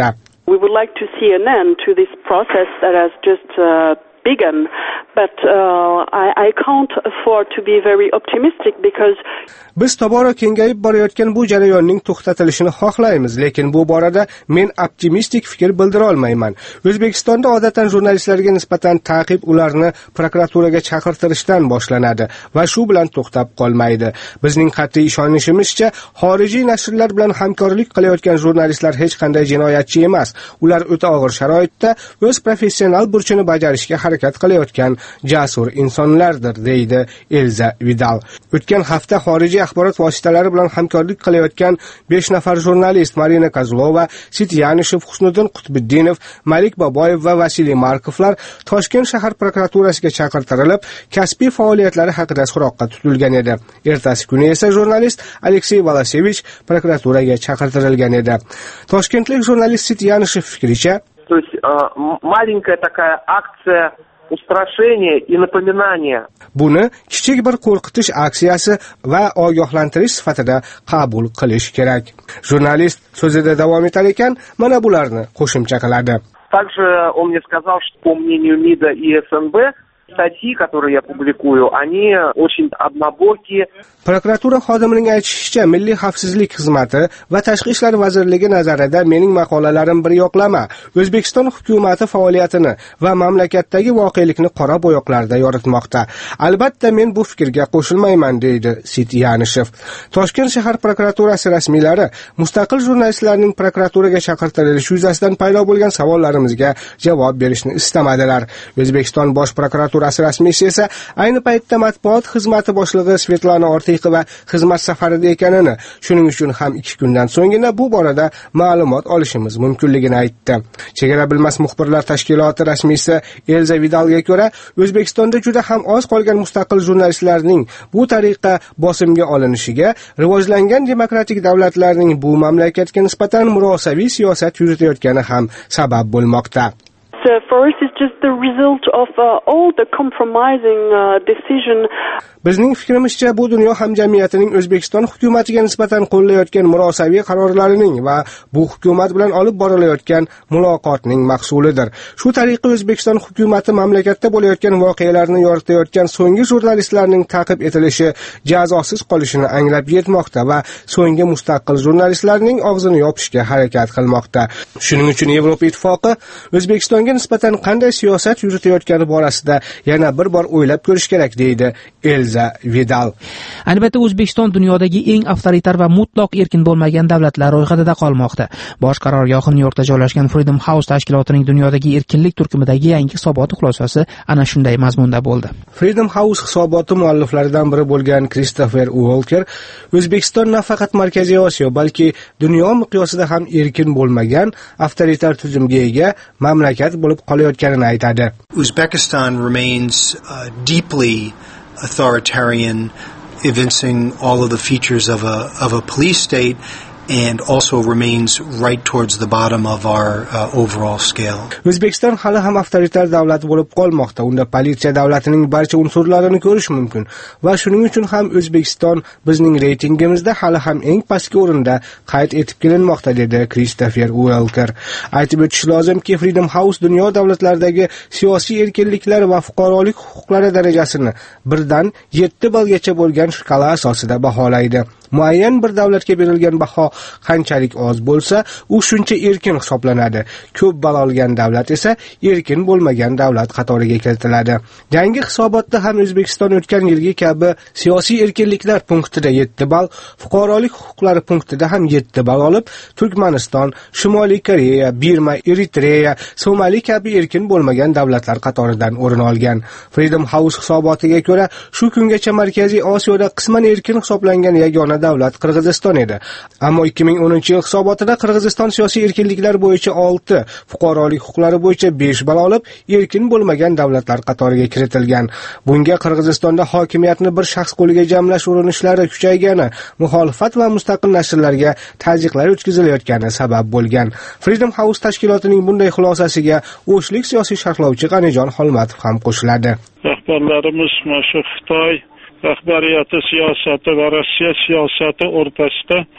We would like to see an end to this process that has just uh, begun, but uh, I, I can't afford to be very optimistic because biz tobora kengayib borayotgan bu jarayonning to'xtatilishini xohlaymiz, lekin bu borada men optimistik fikr bildira olmayman. O'zbekistonda odatdan jurnalistlarga nisbatan ta'qib ularni prokuraturaga chaqirtirishdan boshlanadi va shu bilan to'xtab qolmaydi. Bizning qat'iy ishonishimizcha, xorijiy nashrlar bilan hamkorlik qilayotgan jurnalistlar hech qanday jinoyatchi emas. Ular o'ta og'ir sharoitda o'z professional burchini bajarishga harakat qilayotgan jasur insonlardir, deydi Elza Vidal. O'tgan hafta xorijiy axborot vositalari bilan hamkorlik qilayotgan besh nafar jurnalist Marina Kozlova, Sit Yanishev, Husniddin Qutbiddinov, Malik Boboyev va Vasiliy Markovlar Toshkent shahar prokuraturasiga chaqirtirilib, kasbiy faoliyatlari haqida so'roqqa tutilgan edi. Ertasi kuni esa jurnalist Aleksey Volosevich prokuraturaga chaqirtirilgan edi. Toshkentlik jurnalist Sit Yanishev fikricha, то есть маленькая такая акция устрашения и напоминания. Buni kichik bir qo'rqitish aksiyasi va ogohlantirish sifatida qabul qilish kerak. Jurnalist so'zida davom etar ekan, mana bularni qo'shimcha qiladi. Также он мне сказал, что по мнению МИДа и СНБ статьи, которые я публикую, они очень однобокие. Prokuratura xodimining aytishicha, Milliy xavfsizlik xizmati va Tashqi ishlar vazirligi nazarida mening maqolalarim bir yoqlama, O'zbekiston hukumati faoliyatini va mamlakatdagi voqelikni qora bo'yoqlarda yoritmoqda. Albatta men bu fikrga qo'shilmayman, deydi Sit Yanishev. Toshkent shahar prokuraturasi rasmiylari mustaqil jurnalistlarning prokuraturaga chaqirtirilishi yuzasidan paydo bo'lgan savollarimizga javob berishni istamadilar. O'zbekiston bosh prokuraturasi rasmiysi esa ayni paytda matbuot xizmati boshlig'i Svetlana Ortiqova xizmat safarida ekanini, shuning uchun ham ikki kundan so'nggina bu borada ma'lumot olishimiz mumkinligini aytdi. Chegara bilmas muxbirlar tashkiloti rasmiysi Elza Vidalga ko'ra, O'zbekistonda juda ham oz qolgan mustaqil jurnalistlarning bu tariqa bosimga olinishiga rivojlangan demokratik davlatlarning bu mamlakatga nisbatan murosaviy siyosat yuritayotgani ham sabab bo'lmoqda. So for us it's just the result of uh, all the compromising uh, decision. Bizning fikrimizcha bu dunyo hamjamiyatining O'zbekiston hukumatiga nisbatan qo'llayotgan murosaviy qarorlarining va bu hukumat bilan olib borilayotgan muloqotning mahsulidir. Shu tariqa O'zbekiston hukumati mamlakatda bo'layotgan voqealarni yoritayotgan so'nggi jurnalistlarning ta'qib etilishi, jazosiz qolishini anglab yetmoqda va so'nggi mustaqil jurnalistlarning og'zini yopishga harakat qilmoqda. Shuning uchun Yevropa Ittifoqi O'zbekistonga nisbatan qanday siyosat yuritayotgani borasida yana bir bor o'ylab ko'rish kerak, deydi Elza Vidal. Albatta O'zbekiston dunyodagi eng avtoritar va mutlaq erkin bo'lmagan davlatlar ro'yxatida qolmoqda. Bosh qarorgohi Nyu-Yorkda joylashgan Freedom House tashkilotining dunyodagi erkinlik turkumidagi yangi hisoboti xulosasi ana shunday mazmunda bo'ldi. Freedom House hisoboti mualliflaridan biri bo'lgan Christopher Walker O'zbekiston nafaqat Markaziy Osiyo, balki dunyo miqyosida ham erkin bo'lmagan avtoritar tuzumga ega mamlakat bo'lib qolayotganini aytadi. Uzbekistan remains uh, deeply authoritarian, evincing all of the features of a of a police state, and also remains right towards the bottom of our uh, overall scale. O'zbekiston hali ham avtoritar davlat bo'lib qolmoqda. Unda politsiya davlatining barcha unsurlarini ko'rish mumkin va shuning uchun ham O'zbekiston bizning reytingimizda hali ham eng pastki o'rinda qayd etib kelinmoqda, dedi Christopher Walker. Aytib o'tish lozimki, Freedom House dunyo davlatlaridagi siyosiy erkinliklar va fuqarolik huquqlari darajasini birdan yetti ballgacha bo'lgan shkala asosida baholaydi. Muayyan bir davlatga berilgan baho qanchalik oz bo'lsa, u shuncha erkin hisoblanadi. Ko'p ball olgan davlat esa erkin bo'lmagan davlat qatoriga kiritiladi. Yangi hisobotda ham O'zbekiston o'tgan yilgi kabi siyosiy erkinliklar punktida yetti ball, fuqarolik huquqlari punktida ham yetti ball olib, Turkmaniston, Shimoliy Koreya, Birma, Eritreya, Somali kabi erkin bo'lmagan davlatlar qatoridan o'rin olgan. Freedom House hisobotiga ko'ra, shu kungacha Markaziy Osiyoda qisman erkin hisoblangan yagona davlat Qirg'iziston edi. Ammo ikki ming o'ninchi yil hisobotida Qirg'iziston siyosiy erkinliklar bo'yicha olti, fuqarolik huquqlari bo'yicha besh ball olib, erkin bo'lmagan davlatlar qatoriga kiritilgan. Bunga Qirg'izistonda hokimiyatni bir shaxs qo'liga jamlash urinishlari kuchaygani, muxolifat va mustaqil nashrlarga tazyiqlar o'tkazilayotgani sabab bo'lgan. Freedom House tashkilotining bunday xulosasiga o'shlik siyosiy sharhlovchi G'anijon Xolmatov ham qo'shiladi. Rahbarlarimiz mana shu Xitoy rahbariyati siyosati va Rossiya siyosati o'rtasida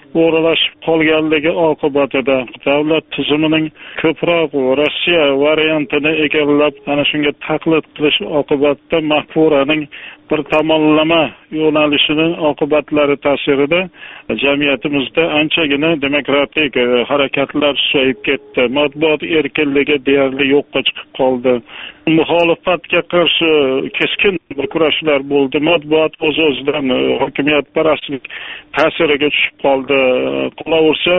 o'ralashib qolganligi oqibatida davlat tizimining ko'proq Rossiya variantini egallab, ana shunga taqlid qilish oqibatida mafkuraning bir tomonlama yo'nalishining oqibatlari ta'sirida jamiyatimizda anchagina demokratik harakatlar susayib ketdi. Matbuot erkinligi deyarli yo'qqa chiqib qoldi. Muxolifatga qarshi keskin kurashlar bo'ldi. Matbuot o'z-o'zidan hokimiyatparastlik ta'siriga tushib qoldi. Qolaversa,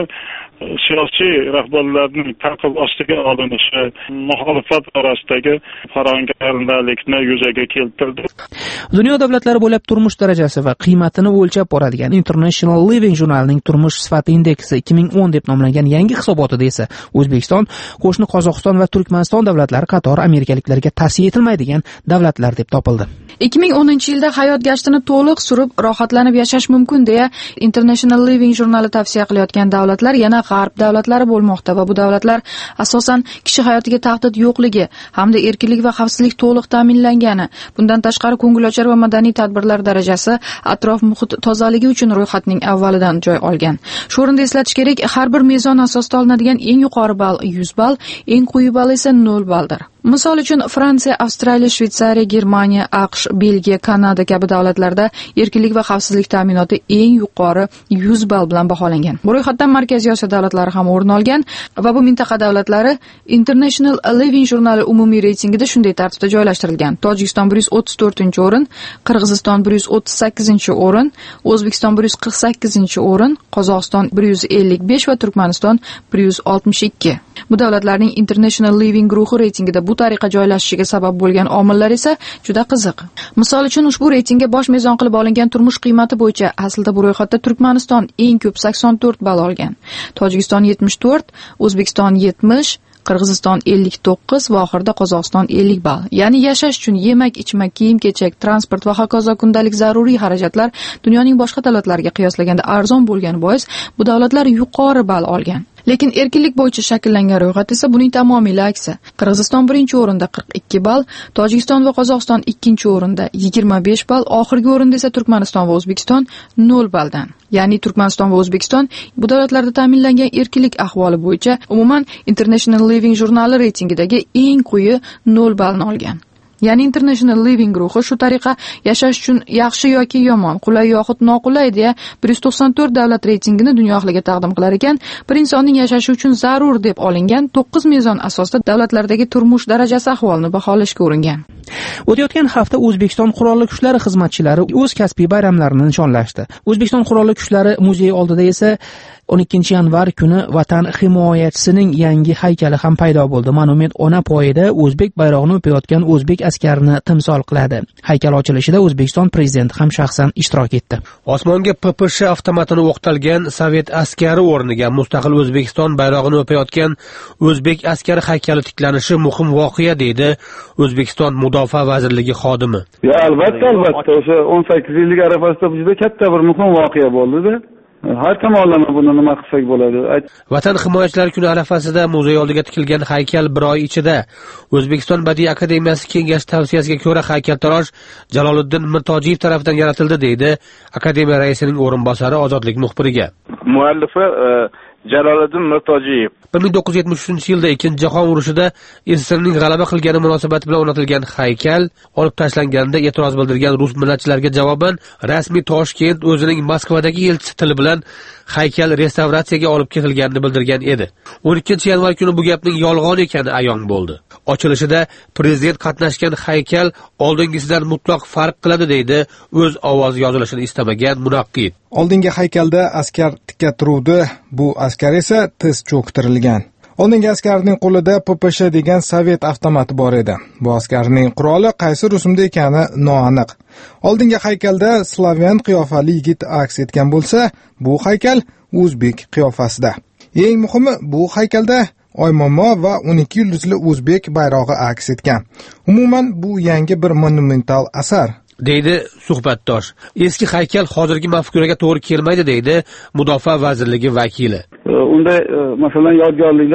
siyosiy rahbarlarning ta'qib ostiga olinishi muxolifat orasidagi farangardalikni yuzaga keltirdi. Dunyo davlatlari bo'ylab turmush darajasi va qiymatini o'lchab boradigan International Living jurnalining turmush sifati indeksi ikki ming o'n deb nomlangan yangi hisobotida esa O'zbekiston qo'shni Qozog'iston va Turkmaniston davlatlari qatori amerikaliklarga tavsiya etilmaydigan davlatlar deb topildi. ikki ming o'ninchi yilda hayot gashtini to'liq surib rohatlanib yashash mumkin deya International Living jurnali tavsiya qilayotgan davlatlar yana g'arb davlatlari bo'lmoqda va bu davlatlar asosan kishi hayotiga tahdid yo'qligi hamda erkinlik va xavfsizlik to'liq ta'minlangani, bundan tashqari ko'ngilochar va madaniy tadbirlar darajasi, atrof muhit tozaligi uchun ro'yxatning avvalidan joy olgan. Shu o'rinda eslatish kerak, har bir mezon asosida olinadigan eng yuqori ball yuz ball, eng quyi ball esa nol balldir. Misol uchun Fransiya, Avstraliya, Shveysariya, Germaniya, AQSh, Belgiya, Kanada kabi davlatlarda erkinlik va xavfsizlik ta'minoti eng yuqori yuz ball bilan baholangan. Bu ro'yxatdan Markaziy Osiyo davlatlari ham o'rin olgan va bu mintaqa davlatlari International Living jurnali umumiy reytingida shunday tartibda joylashtirilgan. Tojikiston bir yuz o'ttiz to'rtinchi o'rin, Qirg'iziston bir yuz o'ttiz sakkizinchi o'rin, O'zbekiston bir yuz qirq sakkizinchi o'rin, Qozog'iston bir yuz ellik besh va Turkmaniston bir yuz oltmish ikki. Bu davlatlarning International Living guruhi reytingida bu tariqa joylashishiga sabab bo'lgan omillar esa juda qiziq. Misol uchun ushbu reytingga bosh mezon qilib olingan turmush qiymati bo'yicha aslida bu ro'yxatda Turkmaniston eng ko'p sakson to'rt ball olgan. Tojikiston yetmish to'rt, O'zbekiston yetmish, Qirg'iziston ellik to'qqiz va oxirida Qozog'iston ellik ball. Ya'ni yashash uchun yemak, ichmak, kiyim-kechak, transport va hokazo kundalik zaruriy xarajatlar dunyoning boshqa davlatlariga qiyoslaganda arzon bo'lgani bois bu davlatlar yuqori ball olgan. Lekin erkinlik bo'yicha shakllangan ro'yxat esa buning tamomila aksi. Qirg'iziston birinchi o'rinda qirq ikki ball, Tojikiston va Qozog'iston ikkinchi o'rinda yigirma besh ball, oxirgi o'rinda esa Turkmaniston va O'zbekiston nol balldan. Ya'ni Turkmaniston va O'zbekiston bu davlatlarda ta'minlangan erkinlik ahvoli bo'yicha umuman International Living jurnali reytingidagi eng quyi nol ballni olgan. Ya'ni International Living guruhi shu tariqa yashash uchun yaxshi yoki yomon, qulay yoxud noqulay deya bir yuz to'qson to'rt davlat reytingini dunyo ahliga taqdim qilar ekan, bir insonning yashashi uchun zarur deb olingan to'qqiz mezon asosida davlatlardagi turmush darajasi ahvolini baholashga uringan. O'tayotgan hafta O'zbekiston qurolli kuchlari xizmatchilari o'z kasbiy bayramlarini nishonlashdi. O'zbekiston qurolli kuchlari muzeyi oldida esa o'n ikkinchi yanvar kuni Vatan himoyachisining yangi haykali ham paydo bo'ldi. Monument ona poyida o'zbek bayrog'ini o'payotgan o'zbek askarini timsol qiladi. Haykal ochilishida O'zbekiston prezidenti ham shaxsan ishtirok etdi. Osmonga P P Sh avtomatini o'qtalgan sovet askari o'rniga mustaqil O'zbekiston bayrog'ini o'payotgan o'zbek askari haykali tiklanishi muhim voqea deydi O'zbekiston Mudofaa vazirligi xodimi. Ya albatta, albatta, o'sha o'n sakkiz yillik arafasida juda katta bir muhim voqea bo'ldi-da. Har tomonlama buni nima qilsak bo'ladi? Vatan himoyachilari kuni arafasida muzey oldiga tikilgan haykal bir oy ichida O'zbekiston Badiiy akademiyasi kengashi tavsiyasiga ko'ra haykaltarosh Jaloliddin Mirtojiyev tomonidan yaratildi deydi akademiya raisining o'rinbosari Ozodlik muxbiriga. Muallifi Jaloliddin Mirtojiyev bir ming to'qqiz yuz yetmish uchinchi yilda Ikkinchi jahon urushida S S R'ning g'alaba qilgani munosabati bilan o'rnatilgan haykal olib tashlanganda e'tiroz bildirgan rus millatchilariga javoban rasmiy Toshkent o'zining Moskvadagi elchisi tili bilan haykal restavratsiyaga olib ketilganini bildirgan edi. o'n ikkinchi yanvar kuni bu gapning yolg'on ekani ayon bo'ldi. Ochilishida prezident qatnashgan haykal oldingisidan mutlaq farq qiladi deydi o'z ovozi yozilishini istamagan munaqqid. Oldingi haykalda askar tikka turuvdi, bu askar esa tiz cho'ktirilgan. Oldingi askarning qo'lida P P Sh degan sovet avtomati bor edi. Bu askarning quroli qaysi rusumda ekani noaniq. Oldingi haykalda slavyan qiyofali yigit aks etgan bo'lsa, bu haykal o'zbek qiyofasida. Eng muhimi, bu haykalda Oymomo va o'n ikki yulduzli o'zbek bayrog'i aks etgan. Umuman bu yangi bir monumental asar, deydi suhbatdosh. Eski haykal hozirgi mafkuraga to'g'ri kelmaydi deydi Mudofaa vazirligi vakili. Unda masalan yodgorliklar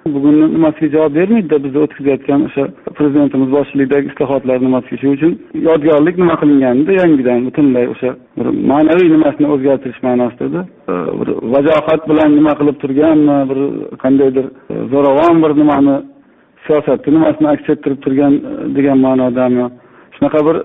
bugun nimasiga javob bermaydi-da, biz o'tkazayotgan o'sha prezidentimiz boshchiligidagi islohotlar nimasiga. Shu uchun yodgorlik nima qilinganida yangidan butunlay o'sha bir ma'naviy nimasini o'zgartirish ma'nosida bir vajohat bilan nima qilib turganmi, bir qandaydir zo'ravon bir nimani siyosatni nimasini aks ettirib turgan degan ma'nodami shunaqa bir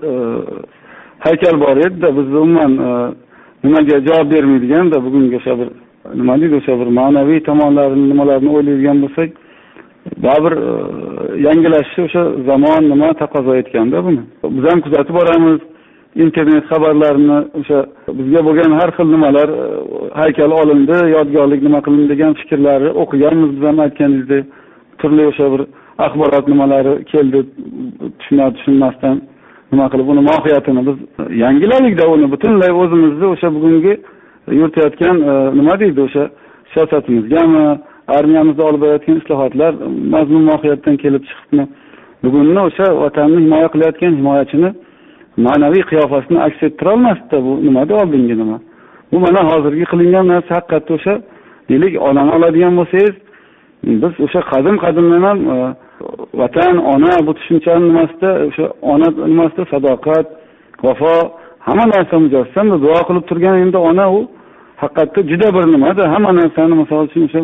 haykal bor edi-da, biz umuman nimaga javob bermaydigan-da bugungi o'sha bir nima deydi, o'sha bir ma'naviy tomonlarini nimalarni o'ylaydigan bo'lsak, baribir yangilashishi o'sha zamon nima taqozo etganda buni. Biz ham kuzatib boramiz internet xabarlarini, o'sha bizga bo'lgan har xil nimalar haykal olindi, yodgorlik nima qilindi degan fikrlarni o'qiganmiz, biz ham aytganingizdek turli o'sha bir axborot nimalari keldi, tushunib tushunmasdan nima qilib uni mohiyatini biz yangiladik-da, uni butunlay o'zimizni o'sha bugungi yuritayotgan nima deydi o'sha siyosatimizgami, armiyamizda olib borayotgan islohotlar mazmun mohiyatdan kelib chiqibmi, bugunni o'sha vatanni himoya qilayotgan himoyachini ma'naviy qiyofasini aks ettira olmasdi-da, bu nimada oldingi nima. Bu mana hozirgi qilingan narsa haqiqatda o'sha deylik onani oladigan bo'lsangiz, biz o'sha qadim-qadimdan ham vatan, ona bu tushunchani nimasida o'sha ona nimasida sadoqat, vafo hamma narsa mujassam, duo qilib turgan endi ona u haqiqatda juda bir nimada hamma narsani misol uchun o'sha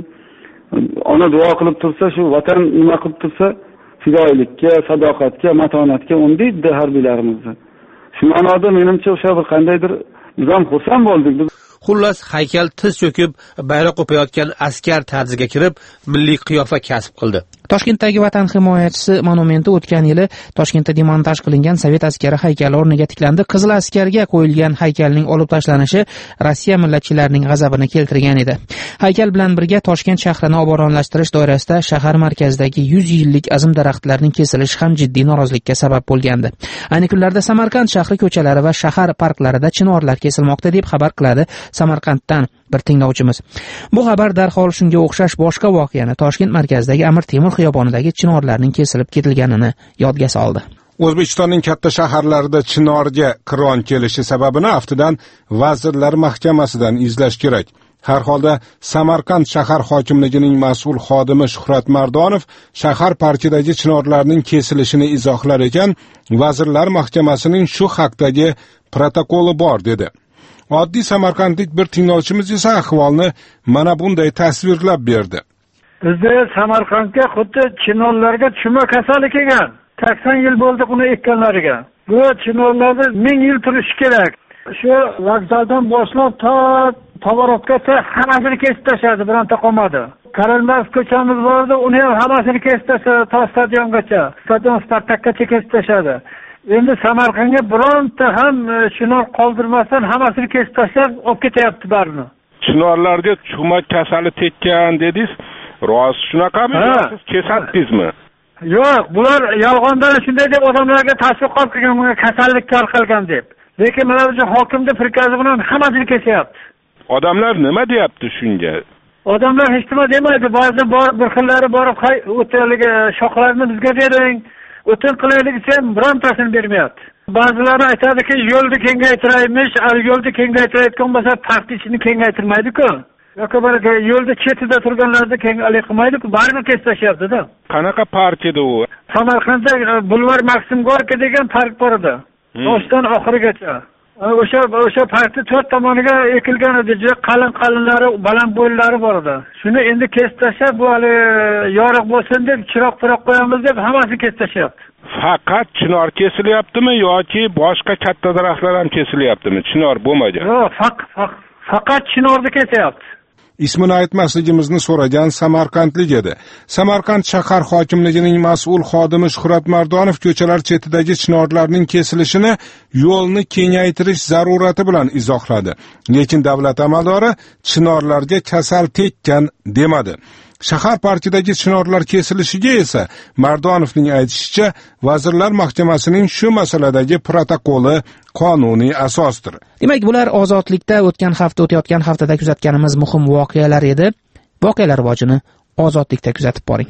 ona duo qilib tursa, shu vatan nima qilib tursa, fidoyilikka, sadoqatga, matonatga undaydi harbiylarimizni. Shu ma'noda menimcha o'sha bir qandaydir biz ham xursand bo'ldik. Xullas, haykal tiz cho'kib, bayroq o'payotgan askar tarziga kirib, milliy qiyofa kasb qildi. Toshkentdagi Vatan himoyachisi monumenti o'tgan yili Toshkentda demontaj qilingan sovet askari haykali o'rniga tiklandi. Qizil askarga qo'yilgan haykalning olib tashlanishi Rossiya millatchilarining g'azabini keltirgan edi. Haykal bilan birga Toshkent shahrini obodonlashtirish doirasida shahar markazidagi yuz yillik azim daraxtlarning kesilishi ham jiddiy norozilikka sabab bo'lgandi. Ayni kunlarda Samarqand shahri ko'chalari va shahar parklarida chinorlar kesilmoqda deb xabar qiladi Samarqanddan bir tinglovchimiz. Bu xabar darhol shunga o'xshash boshqa voqeani Toshkent markazidagi Amir Temur xiyobonidagi chinorlarning kesilib ketilganini yodga soldi. O'zbekistonning katta shaharlarida chinorga qiron kelishi sababini aftidan Vazirlar Mahkamasidan izlash kerak. Har holda Samarqand shahar hokimligining mas'ul xodimi Shuhrat Mardonov shahar parkidagi chinorlarning kesilishini izohlar ekan, Vazirlar Mahkamasining shu haqdagi protokoli bor dedi. Oddiy samarqandlik bir tinglovchimiz esa ahvolni mana bunday tasvirlab berdi. Bizda Samarqandga xuddi chinorlarga chuma kasali kelgan. sakson yil bo'ldi uni ekkanlariga. Bu chinorlarda ming yil turishi kerak. Shu vokzaldan boshlab to Tovarovgacha hammasini kesib tashladi, bironta qolmadi. Karalmas ko'chamiz bordi, uni ham hammasini kesib tashladi, to stadiongacha. Stadion Spartakgacha kesib tashladi. Endi Samarqandga bironta ham chinor qoldirmasdan hammasini kesib tashlab olib ketyapti barini. Chinorlarga chuma kasali tekkan dedingiz, rost shunaqami? Siz kesatdingizmi? Yo'q, bular yolg'ondan shunday deb odamlarga tashviqot qilgan, bunga kasallik tarqalgan deb. Lekin mana bu hokimda prikazi bilan hammasini kesyapti. Odamlar nima deyapti shunga? Odamlar hech nima demaydi. Ba'zan bir xillari borib, o'taliga shoxlarni bizga bering, o'tin qilaylik desa, birontasini bermayapti. Ba'zilari aytadiki, yo'lni kengaytiraymiz, yo'lni kengaytirayotgan bo'lsa, park ichini kengaytirmaydi-ku. yoki bir yo'lda chetida turganlarni keng alik qilmaydi-ku, baribir kesib tashlayapti-da. Qanaqa park edi u? Samarqandda Bulvar Maksim Gorki degan park bor edi. Boshdan oxirigacha. O'sha o'sha parkning to'rt tomoniga ekilgan edi, juda qalin-qalinlari, baland bo'ylari bor edi. Shuni endi kesib tashlab, bu hali yoriq bo'lsin deb chiroq-piroq qo'yamiz deb hammasini kesib tashlayapti. Faqat chinor kesilyaptimi yoki boshqa katta daraxtlar ham kesilyaptimi? Chinor bo'lmagan. Yo'q, faqat faqat chinorni kesyapti. Ismini aytmasligimizni so'ragan samarqandlik edi. Samarqand shahar hokimligining mas'ul xodimi Shuhrat Mardonov ko'chalar chetidagi chinorlarning kesilishini yo'lni kengaytirish zarurati bilan izohladi. Lekin davlat amaldori chinorlarga kasal tekkan demadi. Shahar parkidagi chinorlar kesilishiga esa Mardonovning aytishicha, Vazirlar Mahkamasining shu masaladagi protokoli qonuniy asosdir. Demak, bular ozodlikda o'tgan hafta o'tayotgan haftada kuzatganimiz muhim voqealar edi. Voqealar rivojini ozodlikda kuzatib boring.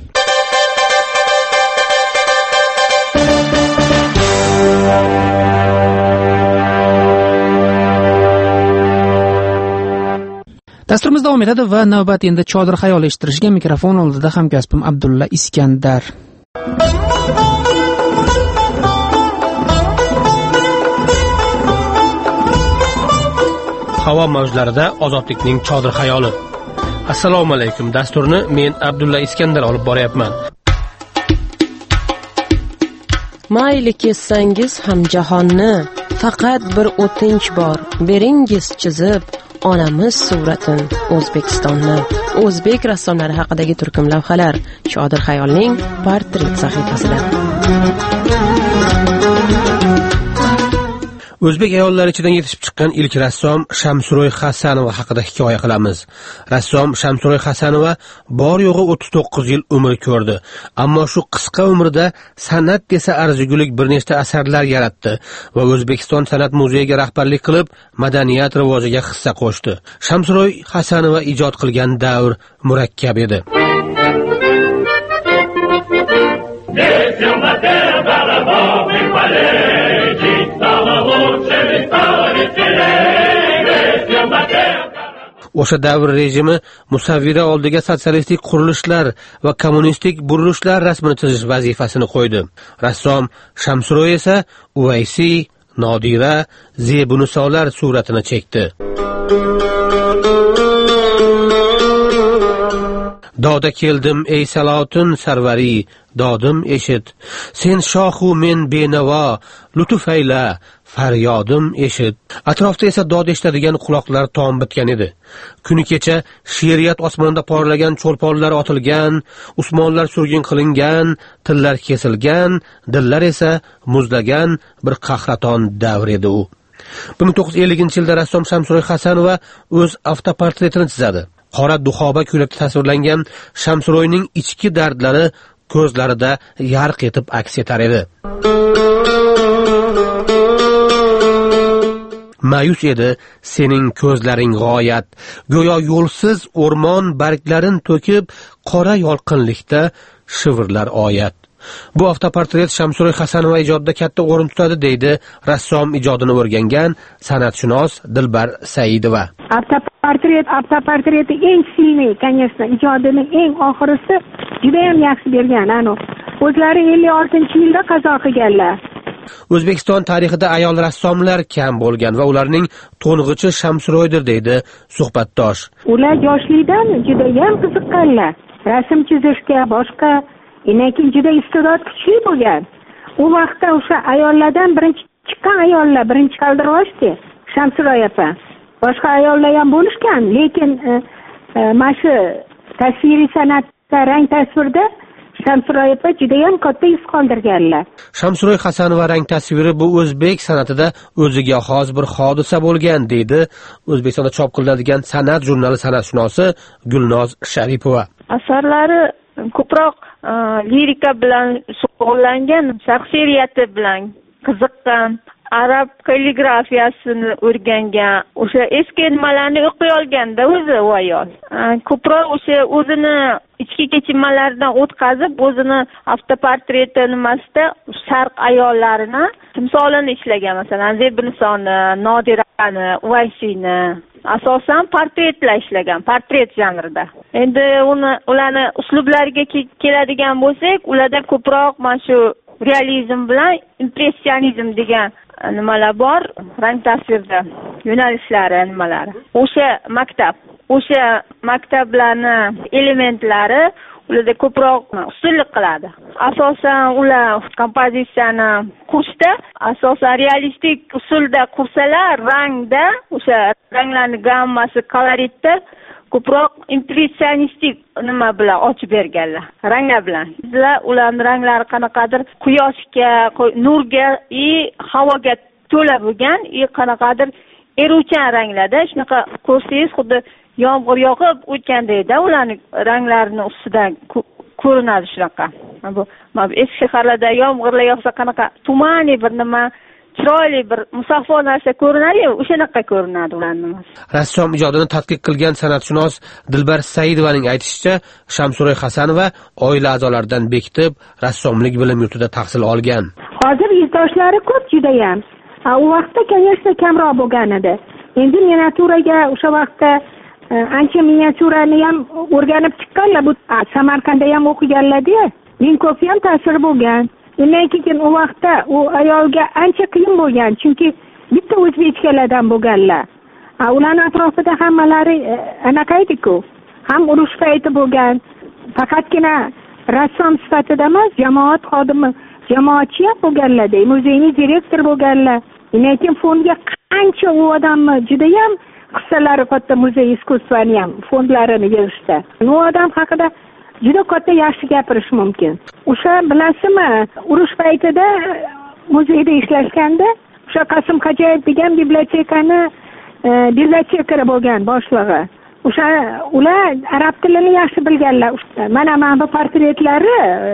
Dasturimiz davom etadi va navbat endi Chodir xayol eshittirishga. Mikrofon oldida hamkasbim Abdulla Iskandar. Havo mavjlarida ozodlikning Chodir xayoli. Assalomu alaykum. Dasturni men Abdulla Iskandar olib boryapman. Mayli kessangiz ham jahonni, faqat bir o'tinch bor, beringiz chizib onamiz suratin O'zbekistonni. O'zbek rassomlari haqidagi turkum lavhalar Chodir xayolning portret sahifasida. O'zbek ayollari ichidan yetishib chiqqan ilk rassom Shamsuroy Hasanova haqida hikoya qilamiz. Rassom Shamsuroy Hasanova bor yo'g'i o'ttiz to'qqiz yil umr ko'rdi, ammo shu qisqa umrda san'at desa arzigulik bir nechta asarlar yaratdi va O'zbekiston san'at muzeyiga rahbarlik qilib, madaniyat rivojiga hissa qo'shdi. Shamsuroy Hasanova ijod qilgan davr murakkab edi. O'sha davr rejimi musavvira oldiga sotsialistik qurilishlar va kommunistik burilishlar rasmini chizish vazifasini qo'ydi. Rassom Shamsuroy esa Uvaysi, Nodira, Zebunusolar suratini chekdi. Doda keldim ey Salotin sarvari, dodim eshit. Sen shohu men benavo, lutuf ayla, faryodim eshit. Atrofda esa dod eshitadigan quloqlar tom bitgan edi. Kuni kecha she'riyat osmonda porlagan cho'lponlar otilgan, Usmonlar surgun qilingan, tillar kesilgan, dillar esa muzlagan bir qahraton davr edi u. bir ming to'qqiz yuz ellinchi yilda rassom Shamsuroy Hasanova o'z avtoportretini chizadi. Qora duxoba ko'ylakda tasvirlangan Shamsuroyning ichki dardlari ko'zlarida yarq etib aks etar edi. Ma'yus edi sening ko'zlaring g'oyat, go'yo yo'lsiz o'rmon barglarin to'kib, qora yolqinlikda shivirlar oyat. Bu avtoportret Shamsuroy Hasanova ijodida katta o'rin tutadi, deydi rassom ijodini o'rgangan san'atshunos Dilbar Saidova. Avtoportret, avtoportreti eng silniy, конечно, ijodining eng oxirisi juda ham yaxshi bergan. Ano, o'zlari ellik oltinchi yilda qazo qilganlar. O'zbekiston tarixida ayol rassomlar kam bo'lgan va ularning to'ng'ichi Shamsuroydir, deydi suhbatdosh. Ular yoshlikdan juda ham qiziqqanlar. Rasm chizishga, boshqa lekin juda iste'dod kuchli bo'lgan. U vaqtda o'sha ayollardan birinchi chiqqan ayollar birinchi qaldirvoshdi Shamsuroy opa. Boshqa ayollar ham bo'lishgan, lekin mana shu tasviriy san'atda, rang tasvirda Shamsuroy opa juda ham katta iz qoldirganlar. Shamsuroy Hasanova rang tasviri bu o'zbek san'atida o'ziga xos bir hodisa bo'lgan, deydi O'zbekistonda chop qilinadigan san'at jurnali san'atshunosi Gulnoz Sharipova. Asarlari ko'proq lirika bilan shug'ullangan, shaxsiyati bilan qiziqqan, arab kalligrafiyasini o'rgangan, o'sha eski nimalarni o'qiy olganda o'zi u ayol. Ko'proq o'sha o'zini ichki kechinmalaridan o'tkazib, o'zini avtoportreti nimasida sharq ayollarini timsolini ishlagan, masalan, Zebunisoni, Nodirani, Uvaysini asosan portretlar ishlagan, portret janrida. Endi uni ularni uslublariga keladigan bo'lsak, ularda ko'proq mana shu realizm bilan impressionizm degan nimalar bor, rang tasvirda yo'nalishlari nimalari. O'sha maktab, o'sha maktablarni elementlari ularda ko'proq ustunlik qiladi. Asosan ular kompozitsiyani qurishda, asosan realistik usulda qursalar, rangda, o'sha ranglarning gammasi, koloritda ko'proq impressionistik nima bilan ochib berganlar, ranglar bilan. Bizlar ularning ranglari qanaqadir quyoshga, nurga, i havoga to'la bo'lgan, i qanaqadir eruvchan ranglarda, shunaqa ko'rsangiz xuddi yomg'ir yog'ib o'tgandek-da, ularning ranglarini ustidan ko'rinadi shunaqa. Bu eski shaharlarda yomg'irlar yog'sa qanaqa tumani bir nima chiroyli bir musaffo narsa ko'rinadi-ku, o'shanaqa ko'rinadi ularning. Rassom ijodini tadqiq qilgan san'atshunos Dilbar Saidovaning aytishicha, Shamsuroy Hasanova oila a'zolaridan bekitib, rassomlik bilim yurtida tahsil olgan. Hozir yurtdoshlari ko'p juda ham. U vaqtda конечно kamroq bo'lgan edi. Endi miniatyuraga o'sha vaqtda ancha miniatyurani ham o'rganib chiqqanlar. Bu Samarqandda ham o'qiganlar-da. Men ko'p ham ta'sir bo'lgan. Undan keyin u vaqtda u ayolga ancha qiyin bo'lgan, chunki bitta o'zbekchalardan bo'lganlar. Ularning atrofida hammalari anaqa edi-ku. Ham urush payti bo'lgan. Faqatgina rassom sifatida emas, jamoat xodimi, jamoatchi ham bo'lganlar-da. Muzeyning direktori bo'lganlar. Undan keyin fondga qancha u odamni juda ham qissalari katta muzey iskutvani ham fondlarini yig'ishdi. U odam haqida juda katta yaxshi gapirish mumkin. O'sha bilasizmi, urush paytida muzeyda ishlashganda o'sha Qasim Xo'jayev degan bibliotekani bibliotekari bo'lgan boshlig'i. O'sha ular arab tilini yaxshi bilganlar. Mana mana bu portretlari,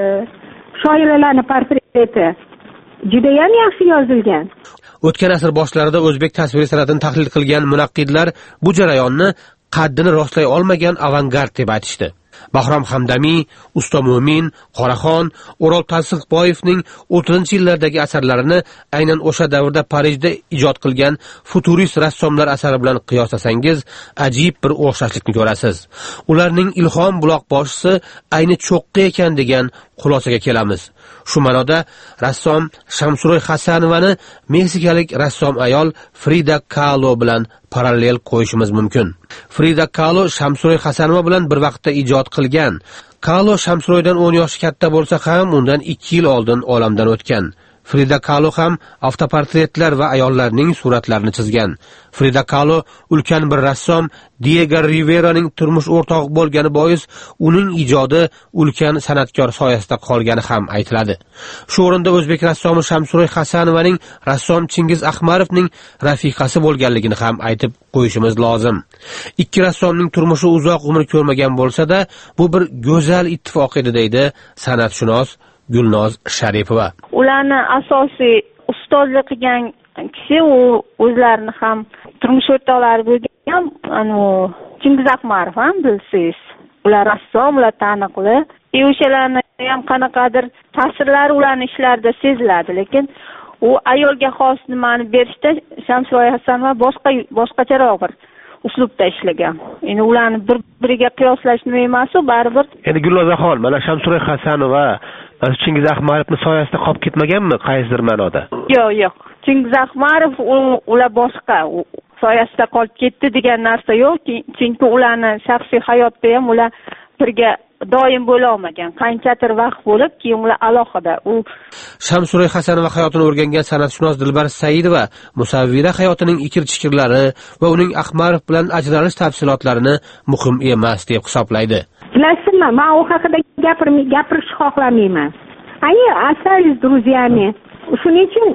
shoirlarning portreti juda ham yaxshi yozilgan. O'tgan asr boshlarida o'zbek tasviriy san'atini tahlil qilgan munaqqidlar bu jarayonni qaddini rostlay olmagan avangard deb aytishdi. Bahrom Hamdamiy, Usto Mo'min, Qoraxon, O'rol Tasdiqboyevning o'ttizinchi yillardagi asarlarini aynan o'sha davrda Parijda ijod qilgan futurist rassomlar asari bilan qiyoslasangiz, ajib bir o'xshashlikni ko'rasiz. Ularning ilhom buloqboshisi ayni cho'qqi ekan degan xulosaga kelamiz. Shu ma'noda rassom Shamsuroy Hasanovani meksikalik rassom ayol Frida Kahlo bilan parallel qo'yishimiz mumkin. Frida Kahlo Shamsuroy Hasanova bilan bir vaqtda ijod qilgan. Kahlo Shamsuroydan o'n yosh katta bo'lsa ham undan ikki yil oldin olamdan o'tgan. Frida Kahlo ham avtoportretlar va ayollarning suratlarini chizgan. Frida Kahlo ulkan bir rassom Diego Riveraning turmush o'rtog'i bo'lgani bois uning ijodi ulkan san'atkor soyasida qolgani ham aytiladi. Shu o'rinda o'zbek rassomi Shamsuroy Hasanovaning rassom Chingiz Ahmarovning rafiqasi bo'lganligini ham aytib qo'yishimiz lozim. Ikki rassomning turmushi uzoq umr ko'rmagan bo'lsa-da, bu bir go'zal ittifoq edi deydi san'atshunos Gulnoz Sharipova. Ularni asosiy ustozlik qilgan kishi u o'zlarini ham turmush o'rtoqlari bo'lgan, ana Chingiz Ahmarov ham bilsiz. Ular rassom, ular taniqli. E o'shalarni ham qanaqadir ta'sirlari ularning ishlarida seziladi, lekin u ayolga xos nimani berishda Shamsuroy Hasanova boshqa boshqacharoq bir uslubda ishlagan. Endi ularni bir-biriga qiyoslash nima emas, baribir. Endi Gulnozaxon, mana Shamsuroy Hasanova Chingiz Ahmarovning soyasida qolib ketmaganmi qaysidir ma'noda? Yo'q, yo'q. Chingiz Ahmarov ular boshqa soyasida qolib ketdi degan narsa yo'q, chunki ularning shaxsiy hayotda ham ular birga doim bo'la olmagan. Qanchadir vaqt bo'lib, keyin ular alohida. U Shamsuroy Hasanova hayotini o'rgangan san'atshunos Dilbar Saidova musavvira hayotining ikir-chikirlari va uning Ahmarov bilan ajralish tafsilotlarini muhim emas deb hisoblaydi. Bilasizmi, men u haqida gapirmay, gapirishni xohlamayman. Они остались друзьями. Shuning uchun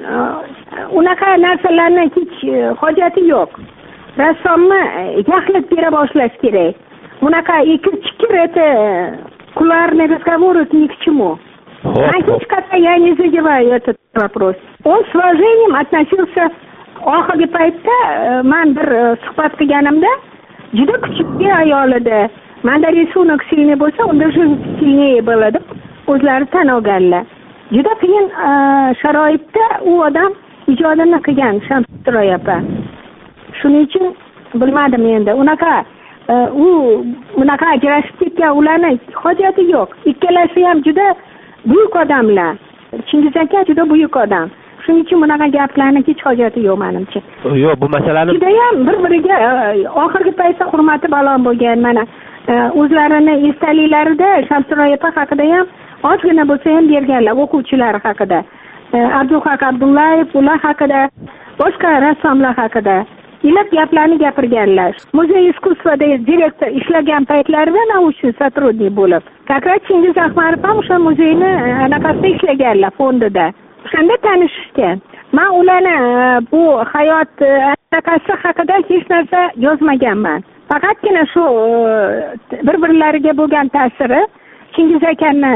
unaqa narsalarni hech hojati yo'q. Rassomni yaxlit bera boshlash kerak. Unaqa ikir-chikir это кулуарный разговор, это ни к чему. Античка-то я не задеваю этот вопрос. Он с уважением относился oxirgi paytda men bir suhbat qilganimda juda kuchli ayol edi. Manda рисунок сильный bo'lsa, unda shu сильнее bo'ladi. O'zlari tan olganlar. Juda qiyin sharoitda u odam ijodini qilgan Shamsuroy opa. Shuning uchun bilmadim endi. Unaqa u unaqa ajrashib ketgan ularning hojati yo'q. Ikkalasi ham juda buyuk odamlar. Chingiz aka juda buyuk odam. Shuning uchun bunaqa gaplarning hech hojati yo'q menimcha. Yo'q, bu masalani juda ham bir-biriga oxirgi paytda hurmati balon bo'lgan. Mana o'zlarini esdaliklarida Shamsuroy opa haqida ham ozgina bo'lsa ham berganlar, o'quvchilar haqida. Abduhaq Abdullayev ular haqida, boshqa rassomlar haqida iliq gaplarni gapirganlar. Muzey iskutvida direktor ishlagan paytlarida naучный сотрудник bo'lib, как раз Chingiz Ahmarov ham o'sha muzeyni anaqasida ishlaganlar fondida. O'shanda tanishishgan. Men ularni bu hayot anaqasi haqida hech narsa yozmaganman. Faqatgina shu bir-birlariga bo'lgan ta'siri Chingiz akani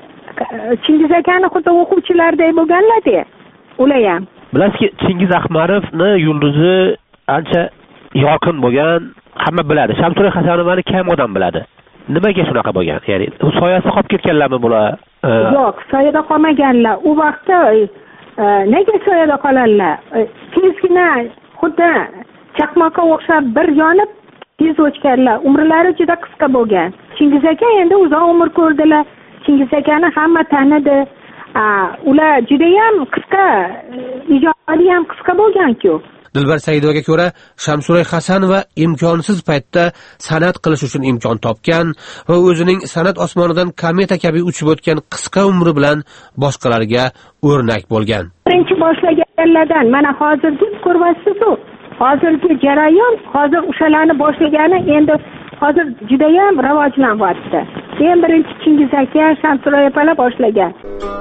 Chingiz akani xuddi o'quvchilardek bo'lganlar-da. Ular ham. Bilasizki, Chingiz Ahmarovni yulduzi ancha yorqin bo'lgan, hamma biladi. Shamsuroy Hasanovani kam odam biladi. Nimaga shunaqa bo'lgan? Ya'ni u soyasida qolib ketganlarmi bular? Yo'q, soyada qolmaganlar. U vaqtda nega soyada qoladilar? Tezgina xuddi chaqmoqqa o'xshab bir yonib tez o'chganlar, umrlari juda qisqa bo'lgan. Chingiz aka endi uzoq umr ko'rdilar. Chingiz akani hamma tanidi. Ular juda ham qisqa, ijodi ham qisqa bo'lgan-ku. Dilbar Saidovaga ko'ra, Shamsuray Hasanova imkonsiz paytda san'at qilish uchun imkon topgan va o'zining san'at osmonidan kometa kabi uchib o'tgan qisqa umri bilan boshqalarga o'rnak bo'lgan. Birinchi boshlaganlardan mana hozirgi ko'ryapsiz-ku, hozirgi jarayon, hozir o'shalarni boshlagani endi hozir juda ham rivojlanyapti. Eng birinchi Chingiz aka, Shamsuray opalar boshlagan.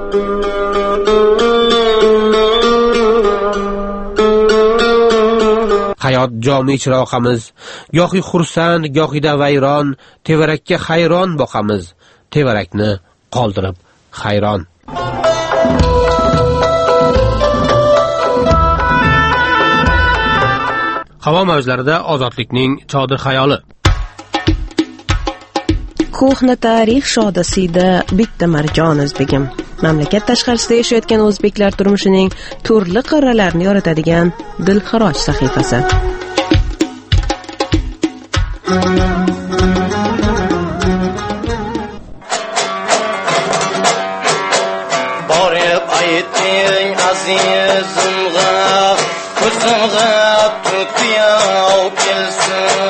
Hayot jomi chiroqamiz, gohi xursand, gohida vayron, tevarakka hayron boqamiz, tevarakni qoldirib hayron. Havo mavjlarida ozodlikning chodir xayoli. Ko'hna tarix shodasida bitta marjon o'zbegim. Mamlakat tashqarisida yashayotgan o'zbeklar turmushining turli qirralarini yoritadigan dilxiroj sahifasi. Borib ayting azizimga, ko'zimga tutiyov kelsin.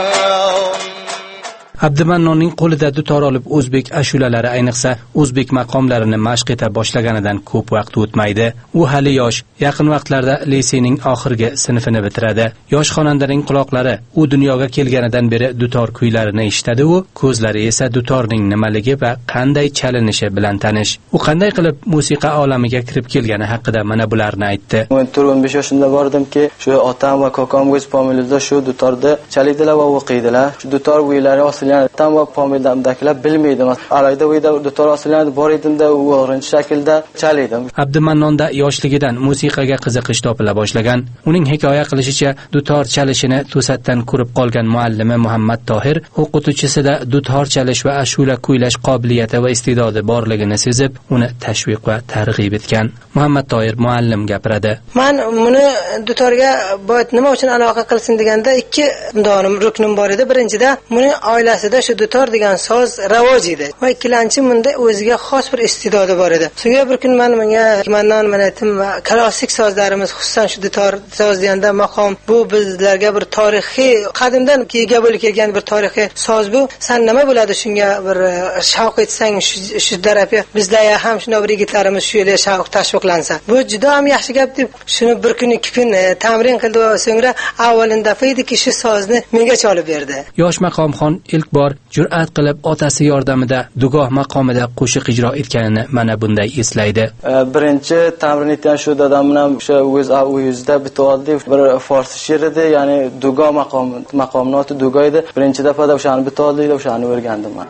Abdumannonning qo'lida dutor olib o'zbek ashulalari, ayniqsa o'zbek maqomlarini mashq eta boshlaganidan ko'p vaqt o'tmaydi. U hali yosh, yaqin vaqtlarda liseyning oxirgi sinfini bitiradi. Yosh xonandaning quloqlari u dunyoga kelganidan beri dutor kuylarini eshitadi, u ko'zlari esa dutorning nimaligi va qanday chalinishi bilan tanish. U qanday qilib musiqa olamiga kirib kelgani haqida mana bularni aytdi. Men o'n besh yoshimda bordimki, shu otam va kokam o'z familiyada shu dutorda chalaydilar va o'qiydilar. Shu dutor kuylari tam va pomidamdagilar bilmaydi. Alayda uyda dutor osiladi, bor edimda u o'g'rinchi shaklda chalaydim. Abdumannonda yoshligidan musiqaga qiziqish topila boshlagan. Uning hikoya qilishicha, dutor chalishini to'satdan ko'rib qolgan muallimi Muhammad Tohir o'qituvchisida dutor chalish va ashula kuylash qobiliyati va istedodi borligini sezib, uni tashviq va targ'ib etgan. Muhammad Tohir muallim gapiradi. Men buni dutorga boyt nima uchun aloqa qilsin deganda ikki donim ruknim bor edi. Birinchida, buni oilasida shu dutor degan so'z rivoj edi va ikkinchi bunda o'ziga xos bir istedodi bor edi. So'ngra bir kun men menga mendan men aytdim, klassik sozlarimiz, xususan shu dutor so'z deganda maqom bu bizlarga bir tarixiy, qadimdan ega bo'lib kelgan bir tarixiy so'z bu. Sen nima bo'ladi shunga bir shavq etsang shu tarafga bizlar ham shunday bir yigitlarimiz shu yerga shavq tashviqlansa. Bu juda ham yaxshi gap deb shuni bir kun ikki kun tamrin qildi va so'ngra avvalida faydiki shu so'zni menga chalib berdi. Yosh maqomxon ilk bor jur'at qilib otasi yordamida dugoh maqomida qo'shiq ijro etganini mana bunday eslaydi. Birinchi tamrin etgan shu dadam bilan o'sha o'z uyimizda bitoldi. Bir fors she'r edi, ya'ni dugoh maqom maqom noti dugoh edi. Birinchi dafada o'shani bitoldi, o'shani o'rgandim men.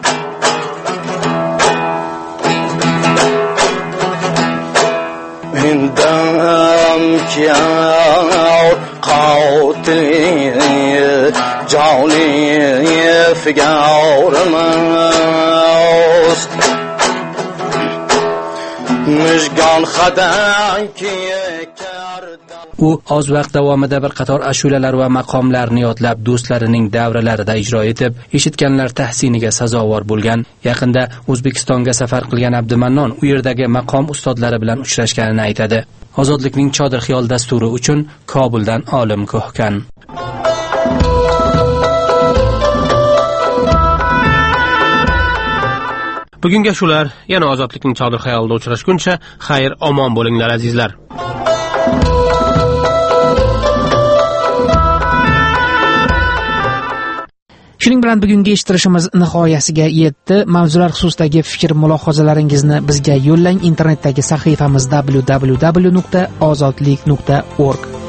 Indam ki قاتل جعلی فگارماست مشگان خدان کی u oz vaqt davomida bir qator ashulalar va maqomlarni yodlab do'stlarining davralarida ijro etib, eshitganlar tahsiniga sazovor bo'lgan. Yaqinda O'zbekistonga safar qilgan Abdumannon u yerdagi maqom ustozlari bilan uchrashganini aytadi. Ozodlikning chodir xiyol dasturi uchun Kobuldan Olim Ko'hkan. Bugunga shular, yana ozodlikning chodir xayolida uchrashguncha, xayr, omon bo'linglar azizlar. Shuning bilan bugungi eshittirishimiz nihoyasiga yetdi. Mavzular xususidagi fikr mulohazalaringizni bizga yo'llang. Internetdagi sahifamiz w w w nuqta ozodlik nuqta org.